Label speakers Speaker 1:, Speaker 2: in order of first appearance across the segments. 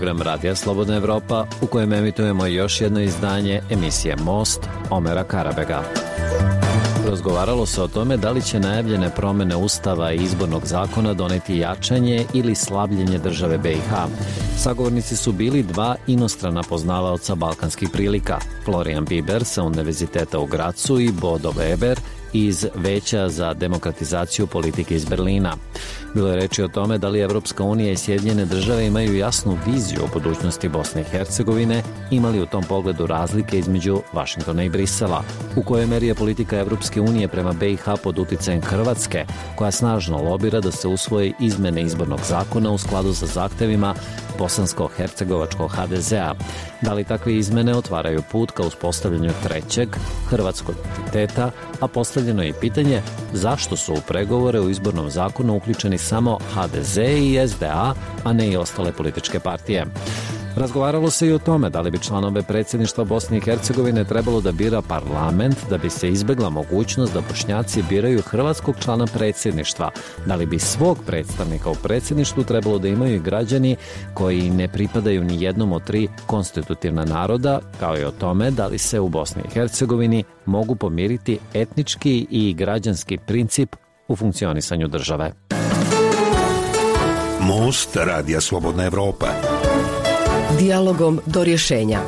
Speaker 1: program Radija Slobodna Evropa u kojem emitujemo još jedno izdanje emisije Most Omera Karabega. Razgovaralo se o tome da li će najavljene promene Ustava i izbornog zakona doneti jačanje ili slabljenje države BiH. Sagovornici su bili dva inostrana poznavaoca balkanskih prilika, Florian Biber sa Univerziteta u Gracu i Bodo Weber iz Veća za demokratizaciju politike iz Berlina. Bilo je reči o tome da li Evropska unija i Sjedinjene države imaju jasnu viziju o budućnosti Bosne i Hercegovine, imali u tom pogledu razlike između Vašingtona i Brisela, u kojoj meri je politika Evropske unije prema BiH pod uticajem Hrvatske, koja snažno lobira da se usvoje izmene izbornog zakona u skladu sa zahtevima bosansko-hercegovačkog HDZ-a. Da li takve izmene otvaraju put ka uspostavljanju trećeg hrvatskog entiteta, a postavljeno je i pitanje zašto su u pregovore u izbornom zakonu uključeni samo HDZ i SDA, a ne i ostale političke partije. Razgovaralo se i o tome da li bi članove predsjedništva Bosne i Hercegovine trebalo da bira parlament da bi se izbegla mogućnost da Bošnjaci biraju hrvatskog člana predsjedništva, da li bi svog predstavnika u predsjedništvu trebalo da imaju i građani koji ne pripadaju ni jednom od tri konstitutivna naroda, kao i o tome da li se u Bosni i Hercegovini mogu pomiriti etnički i građanski princip u funkcionisanju države.
Speaker 2: Most Radija Slobodna Evropa.
Speaker 3: Dijalogom do rješenja.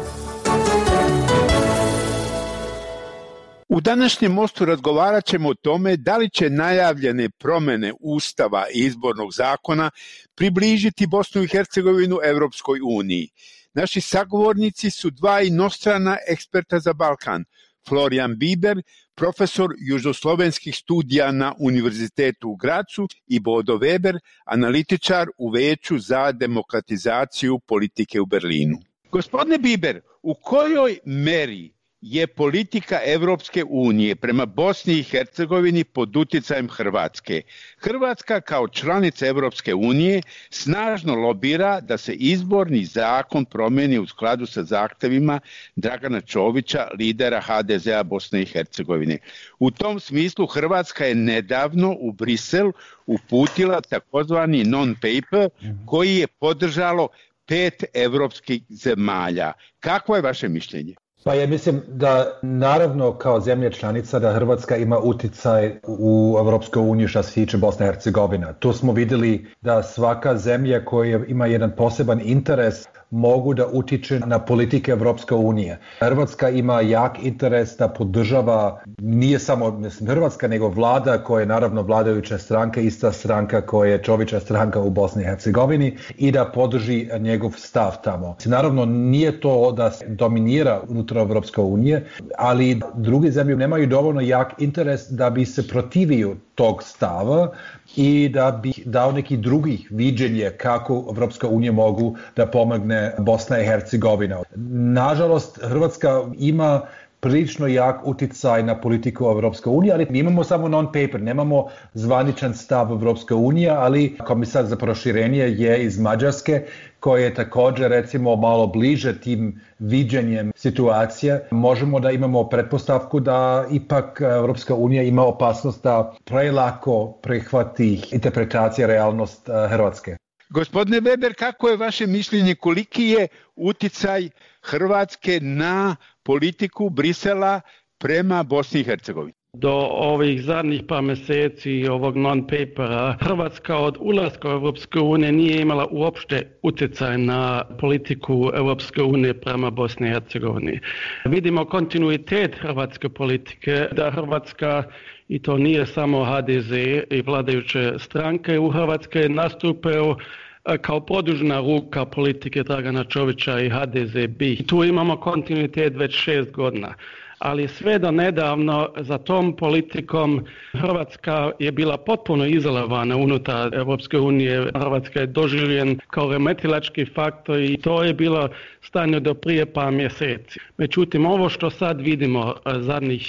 Speaker 4: U današnjem mostu razgovarat ćemo o tome da li će najavljene promjene Ustava i izbornog zakona približiti Bosnu i Hercegovinu Evropskoj uniji. Naši sagovornici su dva inostrana eksperta za Balkan, Florian Biber, profesor južnoslovenskih studija na Univerzitetu u Gracu, i Bodo Weber, analitičar u Veću za demokratizaciju politike u Berlinu. Gospodine Biber, u kojoj meri je politika Evropske unije prema Bosni i Hercegovini pod uticajem Hrvatske? Hrvatska kao članica Evropske unije snažno lobira da se izborni zakon promijeni u skladu sa zahtevima Dragana Čovića, lidera HDZ-a Bosne i Hercegovine. U tom smislu Hrvatska je nedavno u Brisel uputila takozvani non-paper koji je podržalo 5 evropskih zemalja. Kakvo je vaše mišljenje?
Speaker 5: Pa ja mislim da naravno kao zemlja članica da Hrvatska ima uticaj u Evropskoj uniji što se tiče Bosne i Hercegovine. Tu smo vidjeli da svaka zemlja koja ima jedan poseban interes mogu da utiče na politike Evropske unije. Hrvatska ima jak interes da podržava, nije samo Hrvatska, nego vlada koja je naravno vladajuća stranka, ista stranka koja je Čovića stranka u Bosni i Hercegovini, i da podrži njegov stav tamo. Naravno nije to da se dominira unutar Evropske unije, ali druge zemlje nemaju dovoljno jak interes da bi se protivio tog stava i da bi dao neki drugih viđenje kako Evropska unija mogu da pomogne Bosna i Hercegovina. Nažalost, Hrvatska ima prilično jak uticaj na politiku Evropske unije, ali mi imamo samo non-paper, nemamo zvaničan stav Evropske unije, ali komisar za proširenje je iz Mađarske, koji je također recimo malo bliže tim viđenjem situacije. Možemo da imamo pretpostavku da ipak Evropska unija ima opasnost da prelako prihvati interpretacija realnost Hrvatske.
Speaker 4: Gospodine Weber, kako je vaše mišljenje, koliki je uticaj Hrvatske na politiku Brisela prema Bosni i Hercegovini?
Speaker 6: Do ovih zadnjih par mjeseci ovog non-papera Hrvatska od ulaska u Europske unije nije imala uopšte utjecaj na politiku Europske unije prema Bosni i Hercegovini. Vidimo kontinuitet hrvatske politike, da Hrvatska, i to nije samo HDZ i vladajuće stranke u Hrvatskoj, nastupaju kao produžena ruka politike Dragana Čovića i HDZ-BiH. Tu imamo kontinuitet već 6 godina. Ali sve do nedavno za tom politikom Hrvatska je bila potpuno izolovana unutar Europske unije. Hrvatska je doživljen kao remetilački faktor i to je bilo stanje do prije par mjeseci. Međutim, ovo što sad vidimo zadnjih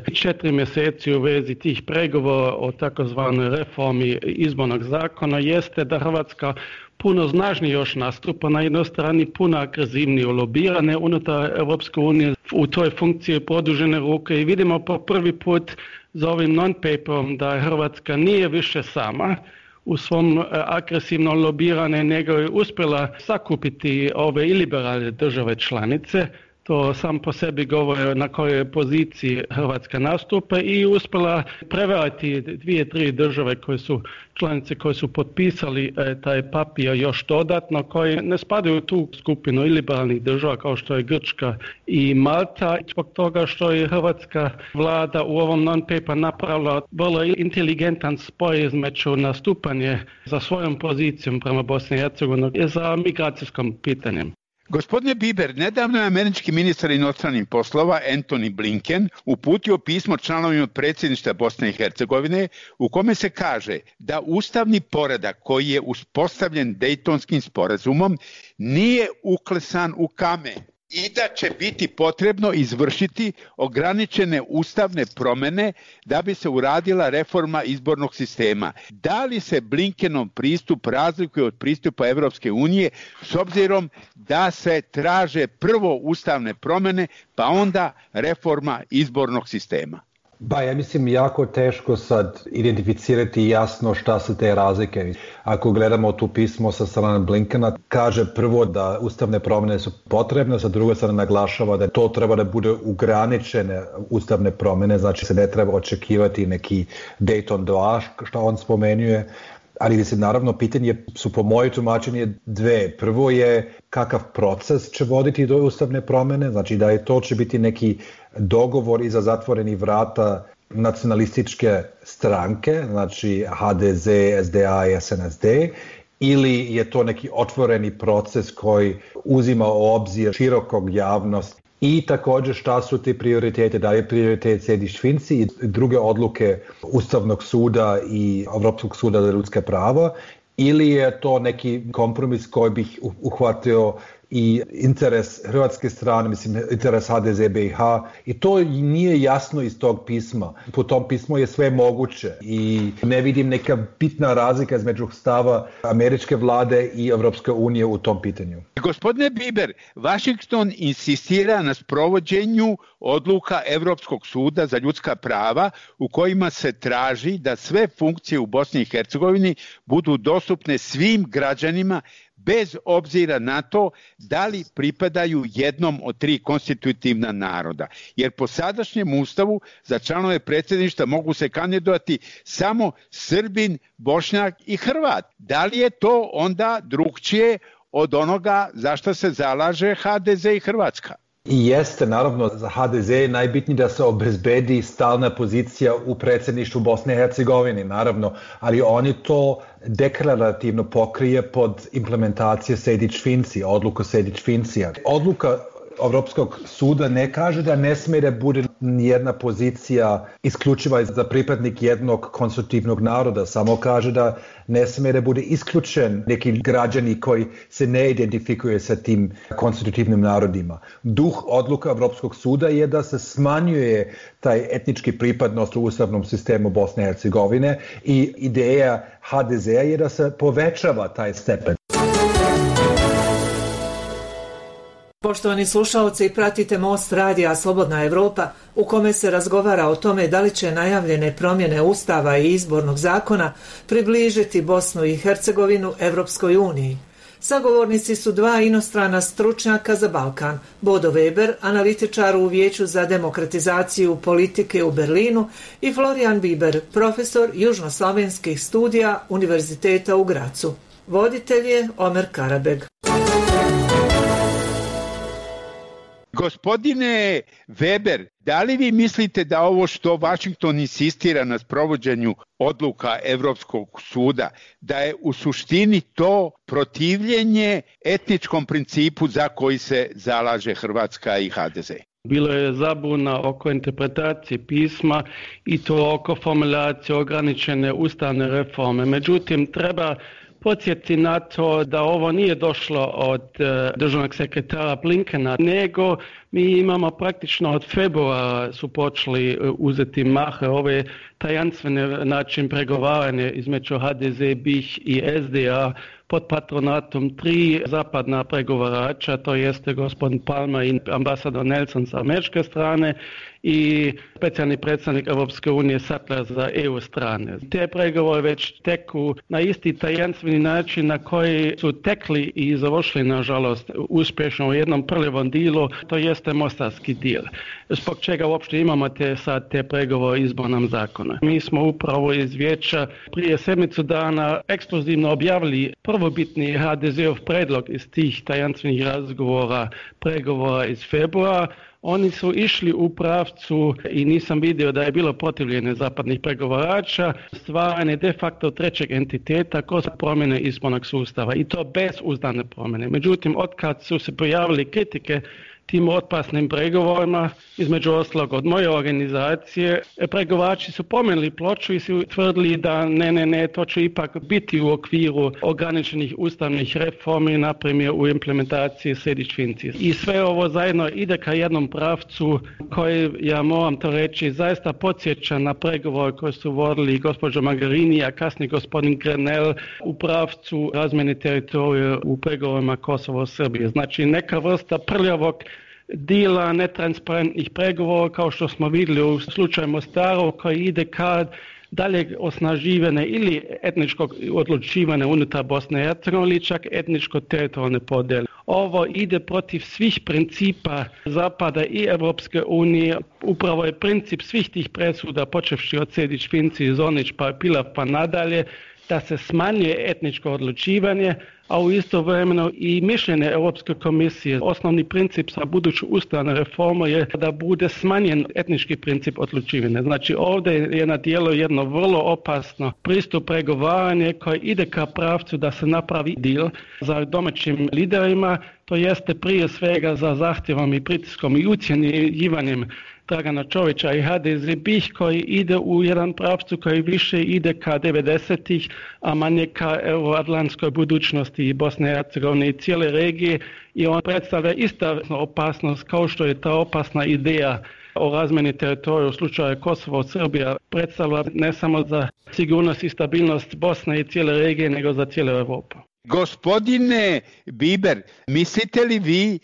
Speaker 6: 4 mjeseci u vezi tih pregovora o takozvanoj reformi izbornog zakona jeste da Hrvatska puno snažnije još nastupa, na jednoj strani puno agresivnije lobirane unutar Europske unije u toj funkciji produžene ruke, i vidimo po prvi put za ovim non-paperom da Hrvatska nije više sama u svom agresivno lobirane, nego je uspjela sakupiti ove iliberalne države članice. To sam po sebi govori na kojoj poziciji Hrvatska nastupa i uspjela prevariti 2-3 države koje su članice koje su potpisali taj papir još dodatno, koji ne spadaju u tu skupinu iliberalnih država kao što je Grčka i Malta. Zbog toga što je hrvatska vlada u ovom non-paper napravila vrlo inteligentan spoj između nastupanje za svojom pozicijom prema Bosni i Hercegovini i za migracijskom pitanjem.
Speaker 4: Gospodine Biber, nedavno je američki ministar inostranih poslova Antony Blinken uputio pismo članovima predsjedništva Bosne i Hercegovine u kome se kaže da ustavni poredak koji je uspostavljen Dejtonskim sporazumom nije uklesan u kamen i da će biti potrebno izvršiti ograničene ustavne promjene da bi se uradila reforma izbornog sistema. Da li se Blinkenov pristup razlikuje od pristupa Evropske unije s obzirom da se traže prvo ustavne promjene pa onda reforma izbornog sistema?
Speaker 5: Ja mislim jako teško sad identificirati jasno šta su te razlike. Ako gledamo tu pismo sa strane Blinkena, kaže prvo da ustavne promjene su potrebne, sa druge strane naglašava da to treba da bude ograničene ustavne promjene, znači se ne treba očekivati neki Dayton 2, što on spomenuje. Ali mislim, naravno, pitanje su po moje tumačenje dve. Prvo je kakav proces će voditi do ustavne promjene, znači da je to će biti neki dogovor iza zatvorenih vrata nacionalističke stranke, znači HDZ, SDA i SNSD, ili je to neki otvoreni proces koji uzima u obzir širokog javnost. I također šta su ti prioritete, da je prioritet Sejdić-Finci i druge odluke Ustavnog suda i Europskog suda za ljudska prava, ili je to neki kompromis koji bi uhvatio i interes hrvatske strane, mislim interes HDZ BiH, i to nije jasno iz tog pisma. Po tom pismu je sve moguće i ne vidim neka bitna razlika između stava američke vlade i Evropske unije u tom pitanju.
Speaker 4: Gospodine Biber, Washington insistira na sprovođenju odluka Europskog suda za ljudska prava u kojima se traži da sve funkcije u Bosni i Hercegovini budu dostupne svim građanima bez obzira na to da li pripadaju jednom od 3 konstitutivna naroda. Jer po sadašnjem ustavu za članove predsjedništva mogu se kandidovati samo Srbin, Bošnjak i Hrvat. Da li je to onda drukčije od onoga za što se zalaže HDZ i Hrvatska?
Speaker 5: I jeste, naravno, za HDZ je najbitnije da se obezbedi stalna pozicija u predsjedništvu Bosne i Hercegovine, naravno, ali oni to deklarativno pokrije pod implementacije Sejdić-Finci, odluka Sejdić-Fincija. Odluka Evropskog suda ne kaže da ne smije da bude nijedna pozicija isključiva za pripadnik jednog konstitutivnog naroda, samo kaže da ne smije da bude isključen neki građani koji se ne identifikuje sa tim konstitutivnim narodima. Duh odluka Evropskog suda je da se smanjuje taj etnički pripadnost u ustavnom sistemu Bosne i Hercegovine i ideja HDZ-a je da se povećava taj stepen.
Speaker 7: Poštovani slušalci, pratite Most radija Slobodna Evropa u kome se razgovara o tome da li će najavljene promjene Ustava i izbornog zakona približiti Bosnu i Hercegovinu Evropskoj uniji. Sagovornici su 2 inostrana stručnjaka za Balkan, Bodo Weber, analitičar u Vijeću za demokratizaciju politike u Berlinu, i Florian Biber, profesor južnoslavenskih studija Univerziteta u Gracu. Voditelj je Omer Karabeg.
Speaker 4: Gospodine Weber, da li vi mislite da ovo što Washington insistira na sprovođenju odluka Evropskog suda, da je u suštini to protivljenje etničkom principu za koji se zalaže Hrvatska i HDZ?
Speaker 6: Bilo je zabuna oko interpretacije pisma i to oko formulacije ograničene ustavne reforme. Međutim, treba podsjetiti na to da ovo nije došlo od državnog sekretara Blinkena, nego Mi imamo praktično od februara su počeli uzeti mahe ove tajanstvene način pregovaranja između HDZ, BiH i SDA pod patronatom 3 zapadna pregovarača, to jeste gospodin Palma i ambasador Nelson sa američke strane i specijalni predstavnik Europske unije Sattler za EU strane. Te pregovore već teku na isti tajanstveni način na koji su tekli i završili, nažalost, uspješno u jednom prljavom dilu, to jeste mostarski dil. Zbog čega uopšte imamo te pregovore o izbornom zakonu. Mi smo upravo iz vijeća prije sedmicu dana ekskluzivno objavili prvobitni HDZ-ov predlog iz tih tajanstvenih razgovora, pregovora iz februara. Oni su išli u pravcu i nisam vidio da je bilo protivljenje zapadnih pregovarača, stvaranje de facto trećeg entiteta kroz promjene izbornog sustava i to bez uzdane promjene. Međutim, otkad su se pojavili kritike tim opasnim pregovorima, između ostalog od moje organizacije, pregovarači su pomenuli ploču i su tvrdili da ne, to će ipak biti u okviru ograničenih ustavnih reformi, na primjer u implementaciji sedić finci. I sve ovo zajedno ide ka jednom pravcu koji, ja moram to reći, zaista podsjeća na pregovore koje su vodili gospođa Magarini, a kasnije gospodin Grenell u pravcu razmjene teritorija u pregovorima Kosovo-Srbije. Znači neka vrsta prljavog dila netransparentnih pregovora kao što smo vidjeli u slučaju Mostaru koji ide ka dalje osnaživane ili etničkog odlučivanja unutar Bosne i Hercegovine ili čak etničko-teritorijalne podjele. Ovo ide protiv svih principa Zapada i Europske unije. Upravo je princip svih tih presuda, počevši od Sejdić, Finci, Zonić, pa Pilav pa nadalje, da se smanjuje etničko odlučivanje, a u istovremeno i mišljenje Europske komisije. Osnovni princip za buduću ustavnu reformu je da bude smanjen etnički princip odlučivanja. Znači ovdje je na djelu jedno vrlo opasno pristup pregovaranje koji ide ka pravcu da se napravi deal za domaćim liderima, to jeste prije svega za zahtjevom i pritiskom i ucjenjivanjem Dragana Čovića i HDZ BiH koji ide u jedan pravcu koji više ide ka 90-ih, a manje ka euroatlantskoj budućnosti i Bosne i Hercegovine i cijele regije i on predstavlja isto opasnost kao što je ta opasna ideja o razmjeni teritorija u slučaju Kosovo-Srbija predstavlja ne samo za sigurnost i stabilnost Bosne i cijele regije, nego za cijelu Europu.
Speaker 4: Gospodine Biber, mislite li vi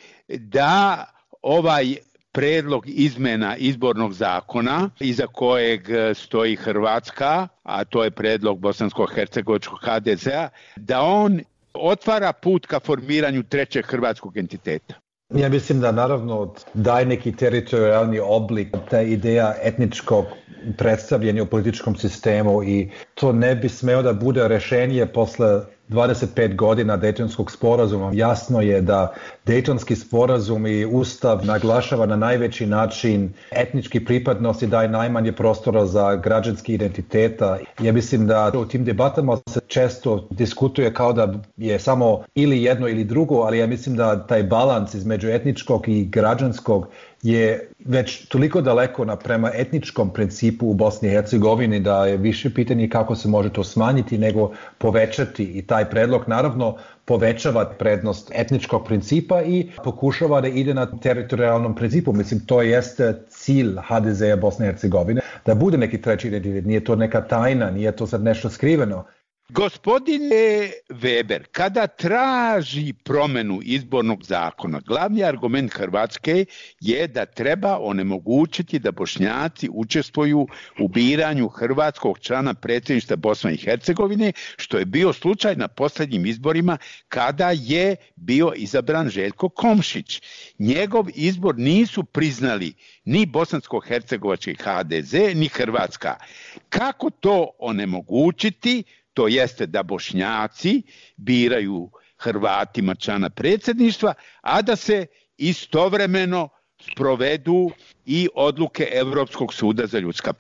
Speaker 4: da ovaj predlog izmena izbornog zakona iza kojeg stoji Hrvatska, a to je predlog bosansko-hercegovačkog HDZ-a, da on otvara put ka formiranju trećeg hrvatskog entiteta?
Speaker 5: Ja mislim da naravno daje neki teritorijalni oblik, ta ideja etničkog predstavljanja u političkom sistemu i to ne bi smeo da bude rešenje posle 25 godina Dejtonskog sporazuma. Jasno je da Dejtonski sporazum i Ustav naglašava na najveći način etnički pripadnost i daje najmanje prostora za građanski identiteta. Ja mislim da u tim debatama se često diskutuje kao da je samo ili jedno ili drugo, ali ja mislim da taj balans između etničkog i građanskog je već toliko daleko prema etničkom principu u Bosni i Hercegovini da je više pitanje kako se može to smanjiti nego povećati i taj predlog naravno povećava prednost etničkog principa i pokušava da ide na teritorijalnom principu. Mislim, to jeste cilj HDZ-a Bosne i Hercegovine, da bude neki treći identitet, nije to neka tajna, nije to sad nešto skriveno.
Speaker 4: Gospodine Weber, kada traži promjenu izbornog zakona, glavni argument Hrvatske je da treba onemogućiti da Bošnjaci učestvuju u biranju hrvatskog člana predsjedništva Bosne i Hercegovine, što je bio slučaj na posljednjim izborima kada je bio izabran Željko Komšić. Njegov izbor nisu priznali ni bosansko-hercegovački HDZ, ni Hrvatska. Kako to onemogućiti? To jeste da Bošnjaci biraju Hrvatima člana predsjedništva, a da se istovremeno sprovedu i odluke Europskog suda za ljudska prava.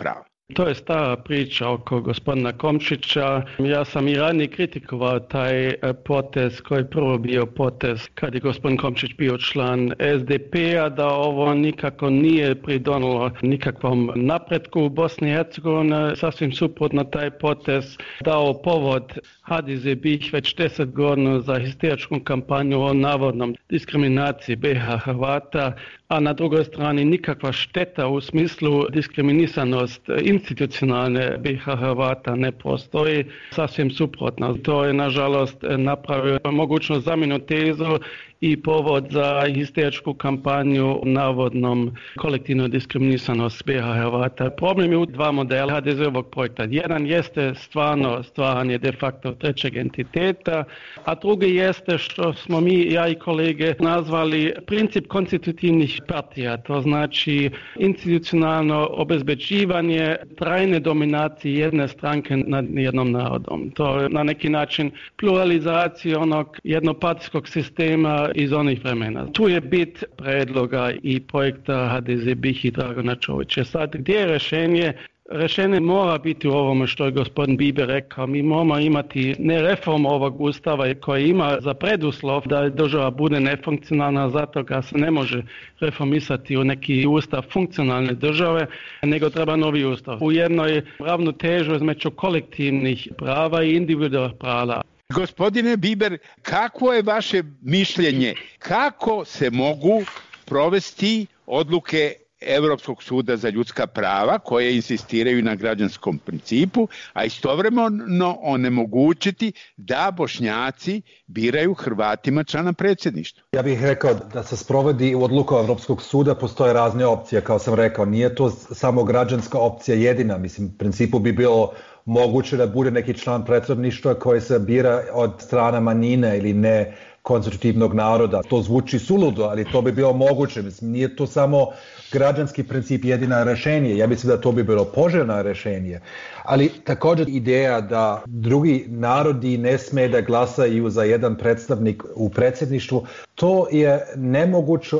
Speaker 6: To je stara priča oko gospodina Komšića. Ja sam i ranije kritikovao taj potez koji je prvo bio potez kad je gospodin Komšić bio član SDP-a, da ovo nikako nije pridonilo nikakvom napretku u Bosni i Hercegovini. Sasvim suprotno, taj potez dao povod HDZ BiH već 10 godina za histeričku kampanju o navodnom diskriminaciji BiH Hrvata, a na drugoj strani nikakva šteta u smislu diskriminisanost institucionalne BiH Hrvata ne postoji. Sasvim suprotno. To je nažalost napravio mogućnost zamjenu tezu i povod za histeričku kampanju navodnom kolektivnoj diskriminisanost BiH Hrvata. Problem je u dva modela HDZ-ovog projekta. Jedan jeste stvaranje de facto trećeg entiteta, a drugi jeste što smo mi, ja i kolege, nazvali princip konstitutivnih partija. To znači institucionalno obezbeđivanje trajne dominacije jedne stranke nad jednom narodom. To je na neki način pluralizacija onog jednopartijskog sistema iz onih vremena. Tu je bit predloga i projekta HDZ BiH i Dragana Čovića. Sad, gdje je rješenje? Rješenje mora biti u ovome što je gospodin Biber rekao. Mi moramo imati ne reformu ovog ustava koji ima za preduslov da država bude nefunkcionalna, zato ga se ne može reformisati u neki ustav funkcionalne države, nego treba novi ustav. U jednoj ravnotežu između kolektivnih prava i individualnih prava.
Speaker 4: Gospodine Biber, kako je vaše mišljenje? Kako se mogu provesti odluke Europskog suda za ljudska prava koje insistiraju na građanskom principu, a istovremeno onemogućiti da Bošnjaci biraju Hrvatima člana predsjedništva?
Speaker 5: Ja bih rekao da se sprovodi u odluku Europskog suda postoje razne opcije, kao sam rekao. Nije to samo građanska opcija jedina. Mislim, u principu bi bilo moguće da bude neki član predsjedništva koji se bira od strana manjine ili ne konstitutivnog naroda. To zvuči suludo, ali to bi bilo moguće. Mislim, nije to samo građanski princip jedina rješenje. Ja mislim da to bi bilo poželjno rješenje. Ali također ideja da drugi narodi ne smije da glasaju za jedan predstavnik u predsjedništvu, to je nemoguće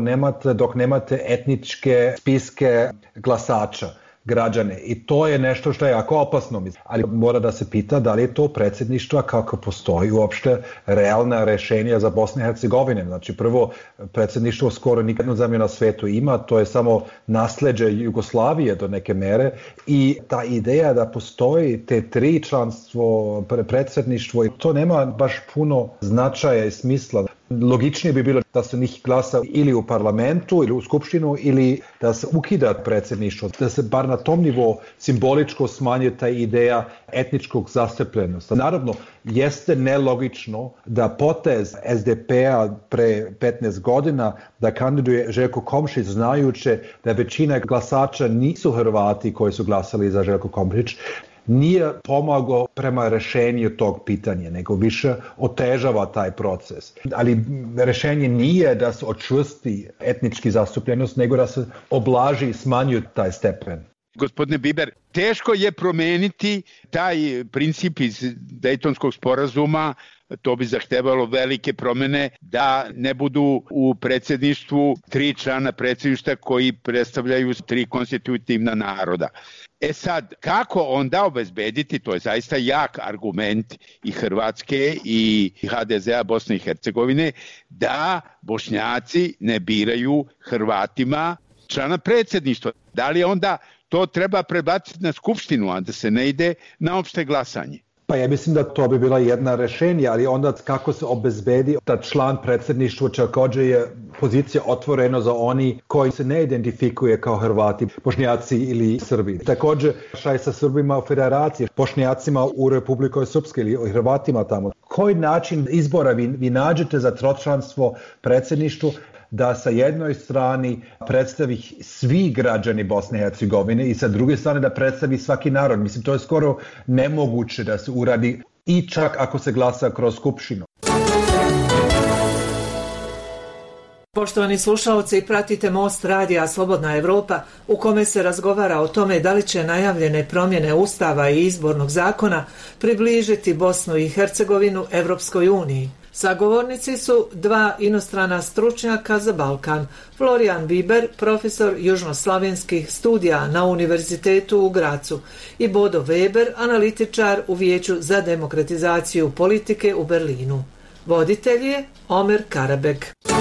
Speaker 5: dok nemate etničke spiske glasača. Građane. I to je nešto što je jako opasno. Ali mora da se pita da li je to predsjedništvo kako postoji uopšte realna rješenja za Bosnu i Hercegovinu. Znači prvo, predsjedništvo skoro nikadno zemlju na svetu ima, to je samo nasleđe Jugoslavije do neke mere i ta ideja da postoji te tri članstvo, predsjedništvo, to nema baš puno značaja i smisla. Logičnije bi bilo da se njih glasa ili u parlamentu ili u skupštinu ili da se ukida predsjedništvo, da se bar na tom nivou simboličko smanjuje ta ideja etničkog zastupljenosti. Naravno, jeste nelogično da potez SDP-a pre 15 godina da kandiduje Željko Komšić znajući da većina glasača nisu Hrvati koji su glasali za Željko Komšić, nije pomagao prema rješenju tog pitanja, nego više otežava taj proces. Ali rješenje nije da se očvrsti etnički zastupljenost, nego da se oblaži i smanjuje taj stepen.
Speaker 4: Gospodine Biber, teško je promijeniti taj princip iz Dejtonskog sporazuma, to bi zahtevalo velike promjene da ne budu u predsjedništvu tri člana predsjedništva koji predstavljaju tri konstitutivna naroda. Sad, kako onda obezbediti, to je zaista jak argument i Hrvatske i HDZ-a Bosne i Hercegovine, da Bošnjaci ne biraju Hrvatima člana predsjedništva? Da li onda to treba prebaciti na skupštinu, a da se ne ide na opšte glasanje?
Speaker 5: Pa ja mislim da to bi bila jedna rješenja, ali onda kako se obezbedi da član predsjedništva također je pozicija otvorena za oni koji se ne identifikuje kao Hrvati, Bošnjaci ili Srbi. Također šta je sa Srbima u federaciji, Bošnjacima u Republikoj Srpskoj ili Hrvatima tamo. Koji način izbora vi nađete za tročlanstvo predsjedništvu da sa jednoj strani predstavi svi građani Bosne i Hercegovine i sa druge strane da predstavi svaki narod. Mislim, to je skoro nemoguće da se uradi i čak ako se glasa kroz skupštinu.
Speaker 7: Poštovani slušalci, pratite Most radija Slobodna Evropa u kome se razgovara o tome da li će najavljene promjene Ustava i izbornog zakona približiti Bosnu i Hercegovinu Evropskoj uniji. Sagovornici su dva inostrana stručnjaka za Balkan. Florian Biber, profesor južnoslavenskih studija na Univerzitetu u Gracu, i Bodo Weber, analitičar u Vijeću za demokratizaciju politike u Berlinu. Voditelj je Omer Karabeg.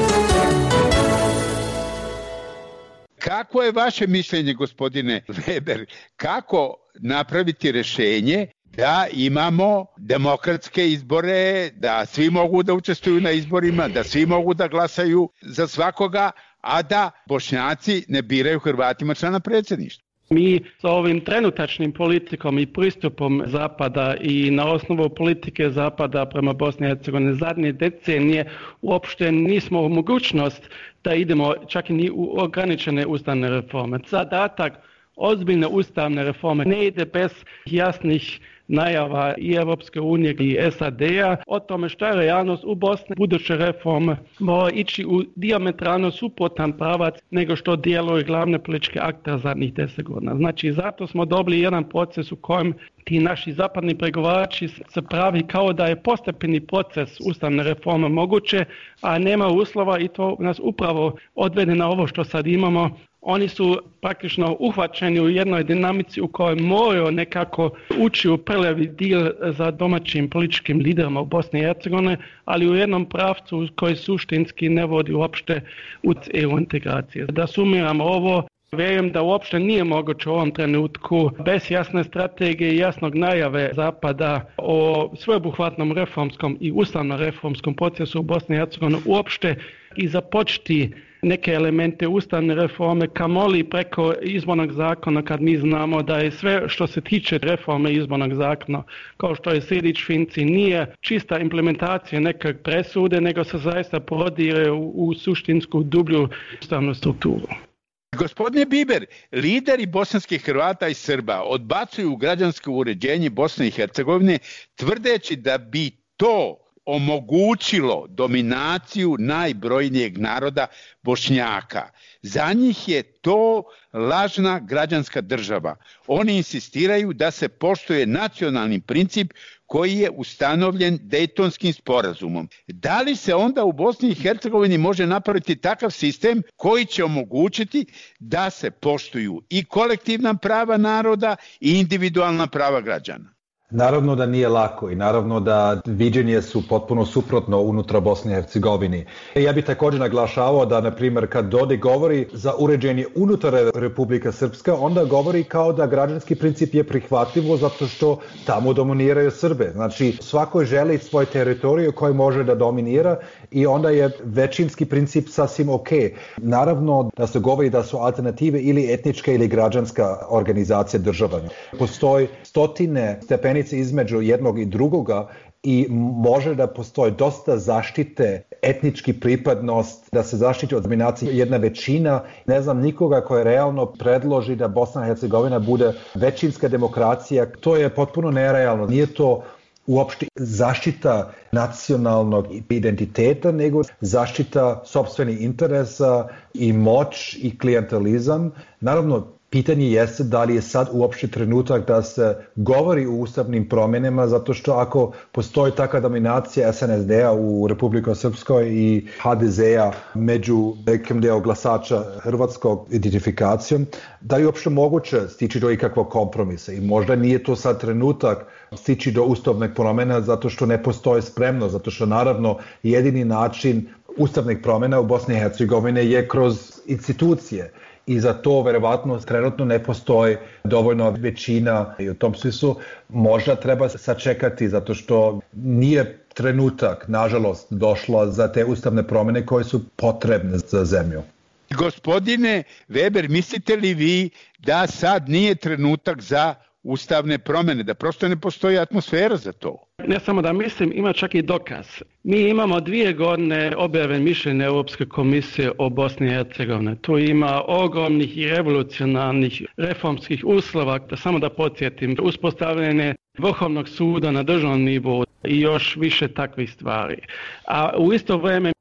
Speaker 4: Kako je vaše mišljenje, gospodine Weber, kako napraviti rješenje da imamo demokratske izbore, da svi mogu da učestvuju na izborima, da svi mogu da glasaju za svakoga, a da Bošnjaci ne biraju Hrvatima člana predsjedništva?
Speaker 6: Mi sa ovim trenutačnim politikom i pristupom Zapada i na osnovu politike Zapada prema Bosni i Hercegovini zadnje decenije uopšte nismo u mogućnost da idemo čak i ni u ograničene ustavne reforme. Zadatak ozbiljne ustavne reforme ne ide bez jasnih najava i Europske unije i SAD-a o tome što je realnost u Bosni. Buduće reforme mora ići u dijametralno suprotan pravac nego što djeluju glavne političke aktere zadnjih 10 godina. Znači, zato smo dobili jedan proces u kojem ti naši zapadni pregovarači se pravi kao da je postepeni proces ustavne reforme moguće, a nema uslova i to nas upravo odvede na ovo što sad imamo. Oni su praktično uhvaćeni u jednoj dinamici u kojoj moraju nekako ući u prljavi dil za domaćim političkim liderima u Bosni i Hercegovini, ali u jednom pravcu koji suštinski ne vodi uopšte u EU integracije. Da sumiramo ovo, vjerujem da uopšte nije moguće u ovom trenutku bez jasne strategije i jasnog najave Zapada o sveobuhvatnom reformskom i ustavno reformskom procesu u Bosni i Hercegovini uopšte i započeti neke elemente ustavne reforme, kamoli preko izbornog zakona, kad mi znamo da je sve što se tiče reforme izbornog zakona, kao što je Sejdić-Finci, nije čista implementacija neke presude, nego se zaista prodire u suštinsku dublju ustavnu strukturu.
Speaker 4: Gospodine Biber, lideri bosanskih Hrvata i Srba odbacuju građansko uređenje Bosne i Hercegovine tvrdeći da bi to omogućilo dominaciju najbrojnijeg naroda Bošnjaka. Za njih je to lažna građanska država. Oni insistiraju da se poštuje nacionalni princip koji je ustanovljen Dejtonskim sporazumom. Da li se onda u Bosni i Hercegovini može napraviti takav sistem koji će omogućiti da se poštuju i kolektivna prava naroda i individualna prava građana?
Speaker 5: Naravno da nije lako i naravno da viđenje su potpuno suprotno unutra Bosne i Hercegovine. Ja bih također naglašavao da, na primjer, kad Dodik govori za uređenje unutar Republika Srpska, onda govori kao da građanski princip je prihvatljivo zato što tamo dominiraju Srbe. Znači, svako želi svoj teritoriju koji može da dominira i onda je većinski princip sasvim ok. Naravno da se govori da su alternative ili etnička ili građanska organizacija državanja. Postoji stotine stepeni između jednog i drugoga i može da postoji dosta zaštite etnički pripadnost, da se zaštiti od dominacije jedna većina. Ne znam nikoga koji realno predloži da Bosna i Hercegovina bude većinska demokracija. To je potpuno nerealno. Nije to uopšte zaštita nacionalnog identiteta, nego zaštita sopstvenih interesa i moć i klijentelizam. Naravno, pitanje jeste da li je sad uopšte trenutak da se govori o ustavnim promjenama, zato što ako postoji takva dominacija SNSD-a u Republike Srpskoj i HDZ-a među nekim deo glasača hrvatskog identifikacijom, da je uopšte moguće stići do ikakvog kompromisa. I možda nije to sad trenutak stići do ustavnih promjena zato što ne postoji spremnost, zato što naravno jedini način ustavnih promjena u Bosni i Hercegovini je kroz institucije. I za to verovatno trenutno ne postoji dovoljno većina i u tom smislu možda treba sačekati zato što nije trenutak, nažalost, došla za te ustavne promjene koje su potrebne za zemlju.
Speaker 4: Gospodine Weber, mislite li vi da sad nije trenutak za ustavne promjene, da prosto ne postoji atmosfera za to?
Speaker 6: Ne samo da mislim, ima čak i dokaz. Mi imamo 2 godine objave mišljenja Europske komisije o Bosni i Hercegovini. Tu ima ogromnih i revolucionarnih reformskih uslova, samo da podsjetim, uspostavljanje Vrhovnog suda na državnom nivou i još više takvih stvari. A u isto vrijeme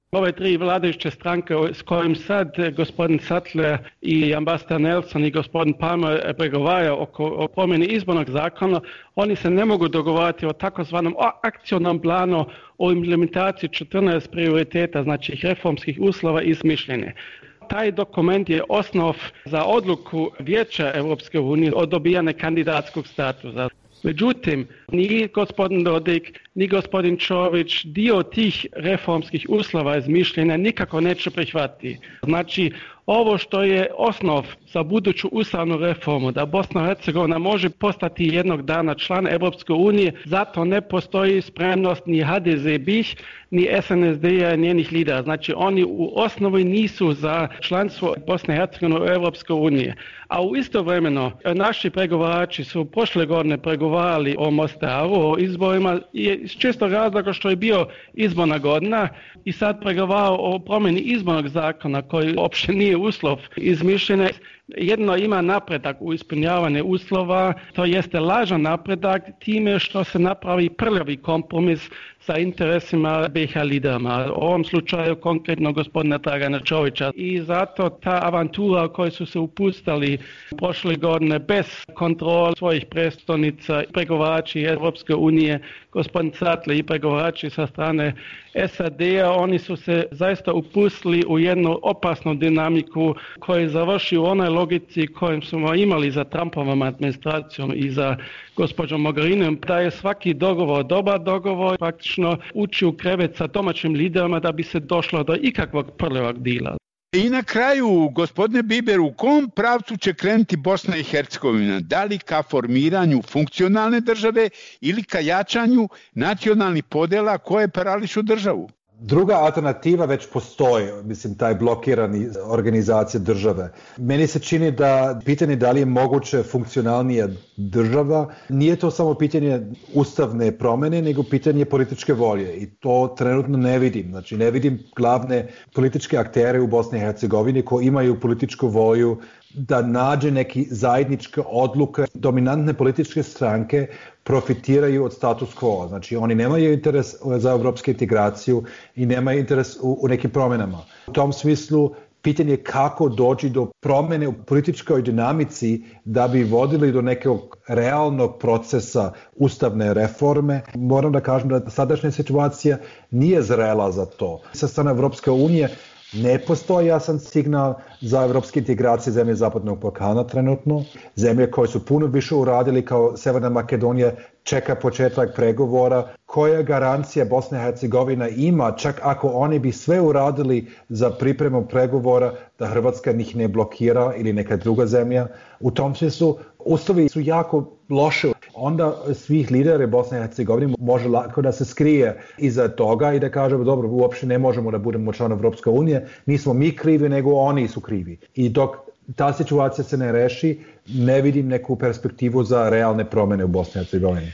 Speaker 6: Ove tri vladajuće stranke s kojim sad gospodin Sattler i ambasador Nelson i gospodin Palmer pregovaraju o promjeni izbornog zakona, oni se ne mogu dogovarati o takozvanom akcionom planu o implementaciji 14 prioriteta, znači reformskih uslova i mišljenja. Taj dokument je osnov za odluku Vijeća Europske unije o dobijanju kandidatskog statusa. Međutim, ni gospodin Dodik, ni gospodin Čović dio tih reformskih uslova iz mišljenja nikako neće prihvatiti. Znači, ovo što je osnov za buduću ustavnu reformu, da Bosna i Hercegovina može postati jednog dana član Europske unije, zato ne postoji spremnost ni HDZ-BiH, ni SNSD-a, njenih lidera. Znači, oni u osnovi nisu za članstvo Bosne i Hercegovine u Europskoj uniji. A u istovremeno, naši pregovarači su prošle godine pregovarali o Mostaru, o izborima, iz čisto razloga što je bio izborna godina i sad pregovarao o promjeni izbornog zakona koji uopće nije uslov izmišljene. Jedno ima napredak u ispunjavanju uslova, to jeste lažan napredak time što se napravi prljavi kompromis sa interesima BiH lidera, u ovom slučaju konkretno gospodina Dragana Čovića. I zato ta avantura u kojoj su se upustili prošle godine bez kontrole svojih predstavnica, pregovarači Europske unije, gospodin Sattler i pregovarači sa strane SAD-a, oni su se zaista upustili u jednu opasnu dinamiku koja završi u onoj logici koju smo imali za Trumpovom administracijom i za gospođom Mogherinijem, da je svaki dogovor dobar dogovor, praktično ući u krevet sa domaćim liderima da bi se došlo do ikakvog prljavog dila.
Speaker 4: I na kraju, gospodine Biber, u kom pravcu će krenuti Bosna i Hercegovina? Da li ka formiranju funkcionalne države ili ka jačanju nacionalnih podjela koje parališu državu?
Speaker 5: Druga alternativa već postoji, mislim, taj blokirani organizacije države. Meni se čini da pitanje da li je moguće funkcionalnija država, nije to samo pitanje ustavne promjene, nego pitanje političke volje i to trenutno ne vidim. Znači, ne vidim glavne političke aktere u Bosni i Hercegovini koji imaju političku volju da nađe neki zajedničke odluke. Dominantne političke stranke profitiraju od status quo, znači oni nemaju interes za evropsku integraciju i nemaju interes u nekim promjenama. U tom smislu pitanje je kako doći do promjene u političkoj dinamici da bi vodili do nekog realnog procesa ustavne reforme. Moram da kažem da sadašnja situacija nije zrela za to. Sa strane Evropske unije ne postoji jasan signal za evropske integracije zemlje Zapadnog Balkana trenutno. Zemlje koje su puno više uradili kao Severna Makedonija čeka početak pregovora. Koja garancija Bosna i Hercegovina ima, čak ako oni bi sve uradili za pripremu pregovora, da Hrvatska njih ne blokira ili neka druga zemlja? U tom smislu ustavi su jako loše. Onda svih lidera Bosne i Hercegovine može lako da se skrije iza toga i da kaže dobro, uopšte ne možemo da budemo član Evropske unije, nismo mi krivi, nego oni su krivi. I dok ta situacija se ne reši, ne vidim neku perspektivu za realne promjene u Bosni i Hercegovini.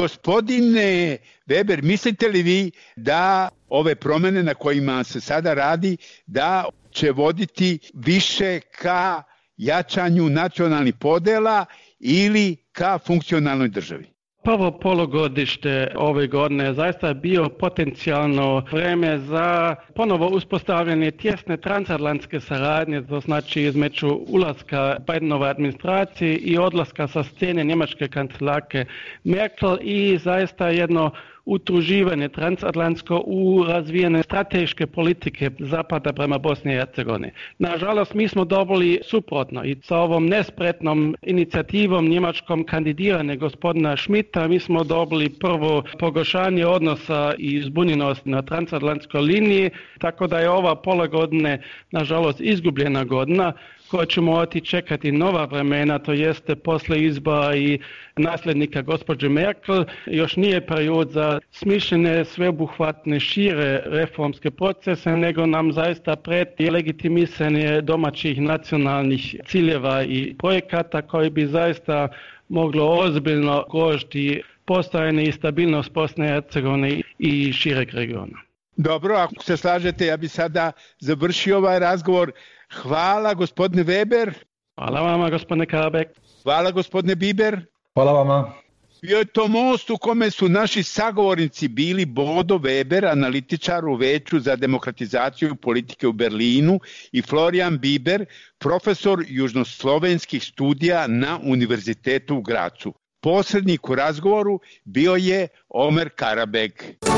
Speaker 4: Gospodine Weber, mislite li vi da ove promjene na kojima se sada radi, da će voditi više ka jačanju nacionalnih podjela ili ka funkcionalnoj državi?
Speaker 6: Prvo polugodište ove godine zaista je bio potencijalno vreme za ponovo uspostavljanje tjesne transatlantske saradnje, to znači između ulaska Bidenove administracije i odlaska sa scene njemačke kancelarke Merkel i zaista jedno utruživanje transatlantsko u razvijene strateške politike Zapada prema Bosni i Hercegovini. Nažalost, mi smo dobili suprotno i sa ovom nespretnom inicijativom njemačkom kandidiranja gospodina Schmidta mi smo dobili prvo pogoršanje odnosa i zbunjenost na transatlantskoj liniji, tako da je ova pola godine nažalost izgubljena godina koja će morati čekati nova vremena, to jeste posle izbora i nasljednika gospođe Merkel. Još nije period za smišljene, sveobuhvatne, šire reformske procese, nego nam zaista preti legitimisanje domaćih nacionalnih ciljeva i projekata koji bi zaista moglo ozbiljno ugrožiti postojanje i stabilnost Bosne i Hercegovine i šireg regiona.
Speaker 4: Dobro, ako se slažete, ja bi sada završio ovaj razgovor. Hvala gospodine Weber.
Speaker 6: Hvala vama gospodine Karabek.
Speaker 4: Hvala gospodine Biber.
Speaker 5: Hvala vama.
Speaker 4: Bio je to most u kome su naši sagovornici bili Bodo Weber, analitičar u Veću za demokratizaciju politike u Berlinu, i Florian Biber, profesor južnoslovenskih studija na Univerzitetu u Gracu. Posrednik u razgovoru bio je Omer Karabeg.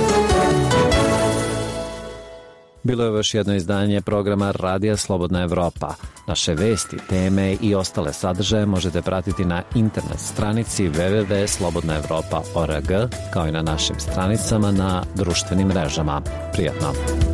Speaker 1: Bilo je još jedno izdanje programa Radija Slobodna Evropa. Naše vesti, teme i ostale sadržaje možete pratiti na internet stranici www.slobodnaevropa.org, kao i na našim stranicama na društvenim mrežama. Prijatno!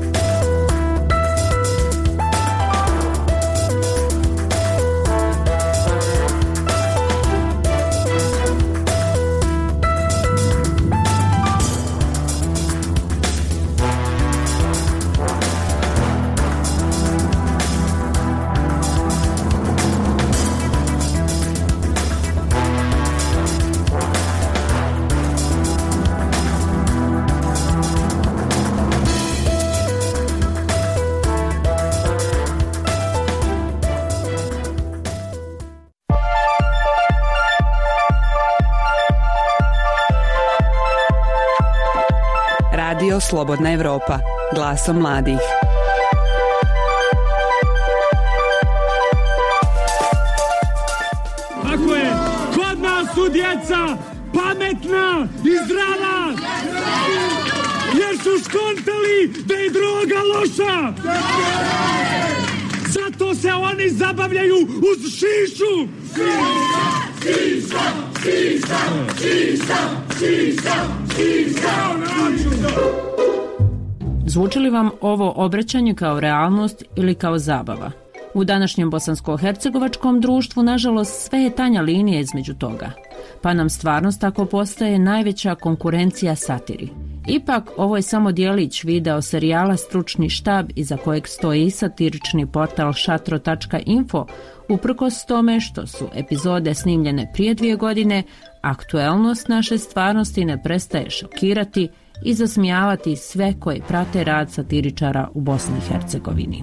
Speaker 8: Slobodna Evropa, glasom mladih.
Speaker 9: Tako je, kod nas su djeca pametna i zdrava, jer su skontali da je droga loša. Zato se oni zabavljaju uz šišu.
Speaker 10: Zvuči li vam ovo obraćanje kao realnost ili kao zabava? U današnjem bosansko-hercegovačkom društvu, nažalost, sve je tanja linija između toga, pa nam stvarnost tako postaje najveća konkurencija satiri. Ipak, ovo je samo dijelić video serijala Stručni štab, iza kojeg stoji i satirični portal Šatro.info. Uprkos tome što su epizode snimljene prije 2 godine, aktuelnost naše stvarnosti ne prestaje šokirati i zasmijavati sve koji prate rad satiričara u Bosni i Hercegovini.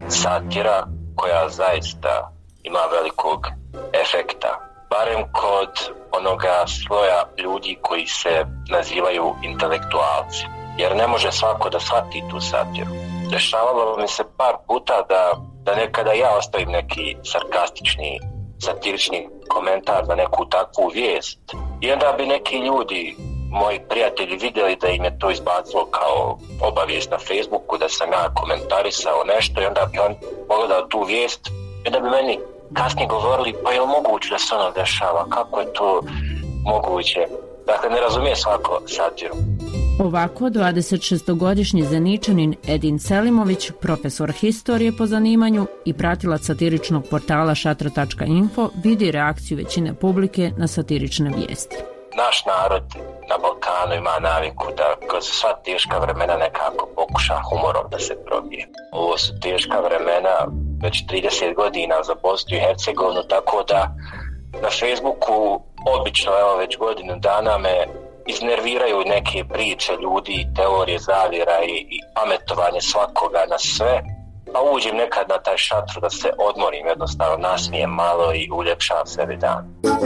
Speaker 11: Satira koja zaista ima velikog efekta, barem kod onoga sloja ljudi koji se nazivaju intelektualci, jer ne može svako da shvati tu satiru. Dešavalo mi se par puta da nekada ja ostavim neki sarkastični, satirični komentar na neku takvu vijest i onda bi neki ljudi, moji prijatelji, vidjeli da im je to izbacilo kao obavijest na Facebooku, da sam ja komentarisao nešto, i onda bi on pogledao tu vijest i onda bi meni kasnije govorili, pa je li moguće da se ono dešava, kako je to moguće? Dakle, ne razumije svako satiru.
Speaker 10: Ovako, 26-godišnji Zeničanin Edin Selimović, profesor historije po zanimanju i pratilac satiričnog portala Šatro.info, vidi reakciju većine publike na satirične vijesti.
Speaker 11: Naš narod na Balkanu ima naviku da kroz sva teška vremena nekako pokuša humorom da se probije. Ovo su teška vremena već 30 godina za Bosnu i Hercegovinu, tako da na Facebooku obično, evo već godinu dana, me iznerviraju neke priče ljudi, teorije zavjera i pametovanje svakoga na sve, pa uđem nekad na taj šatru da se odmorim, jednostavno nasmijem malo i uljepšam sebi dan.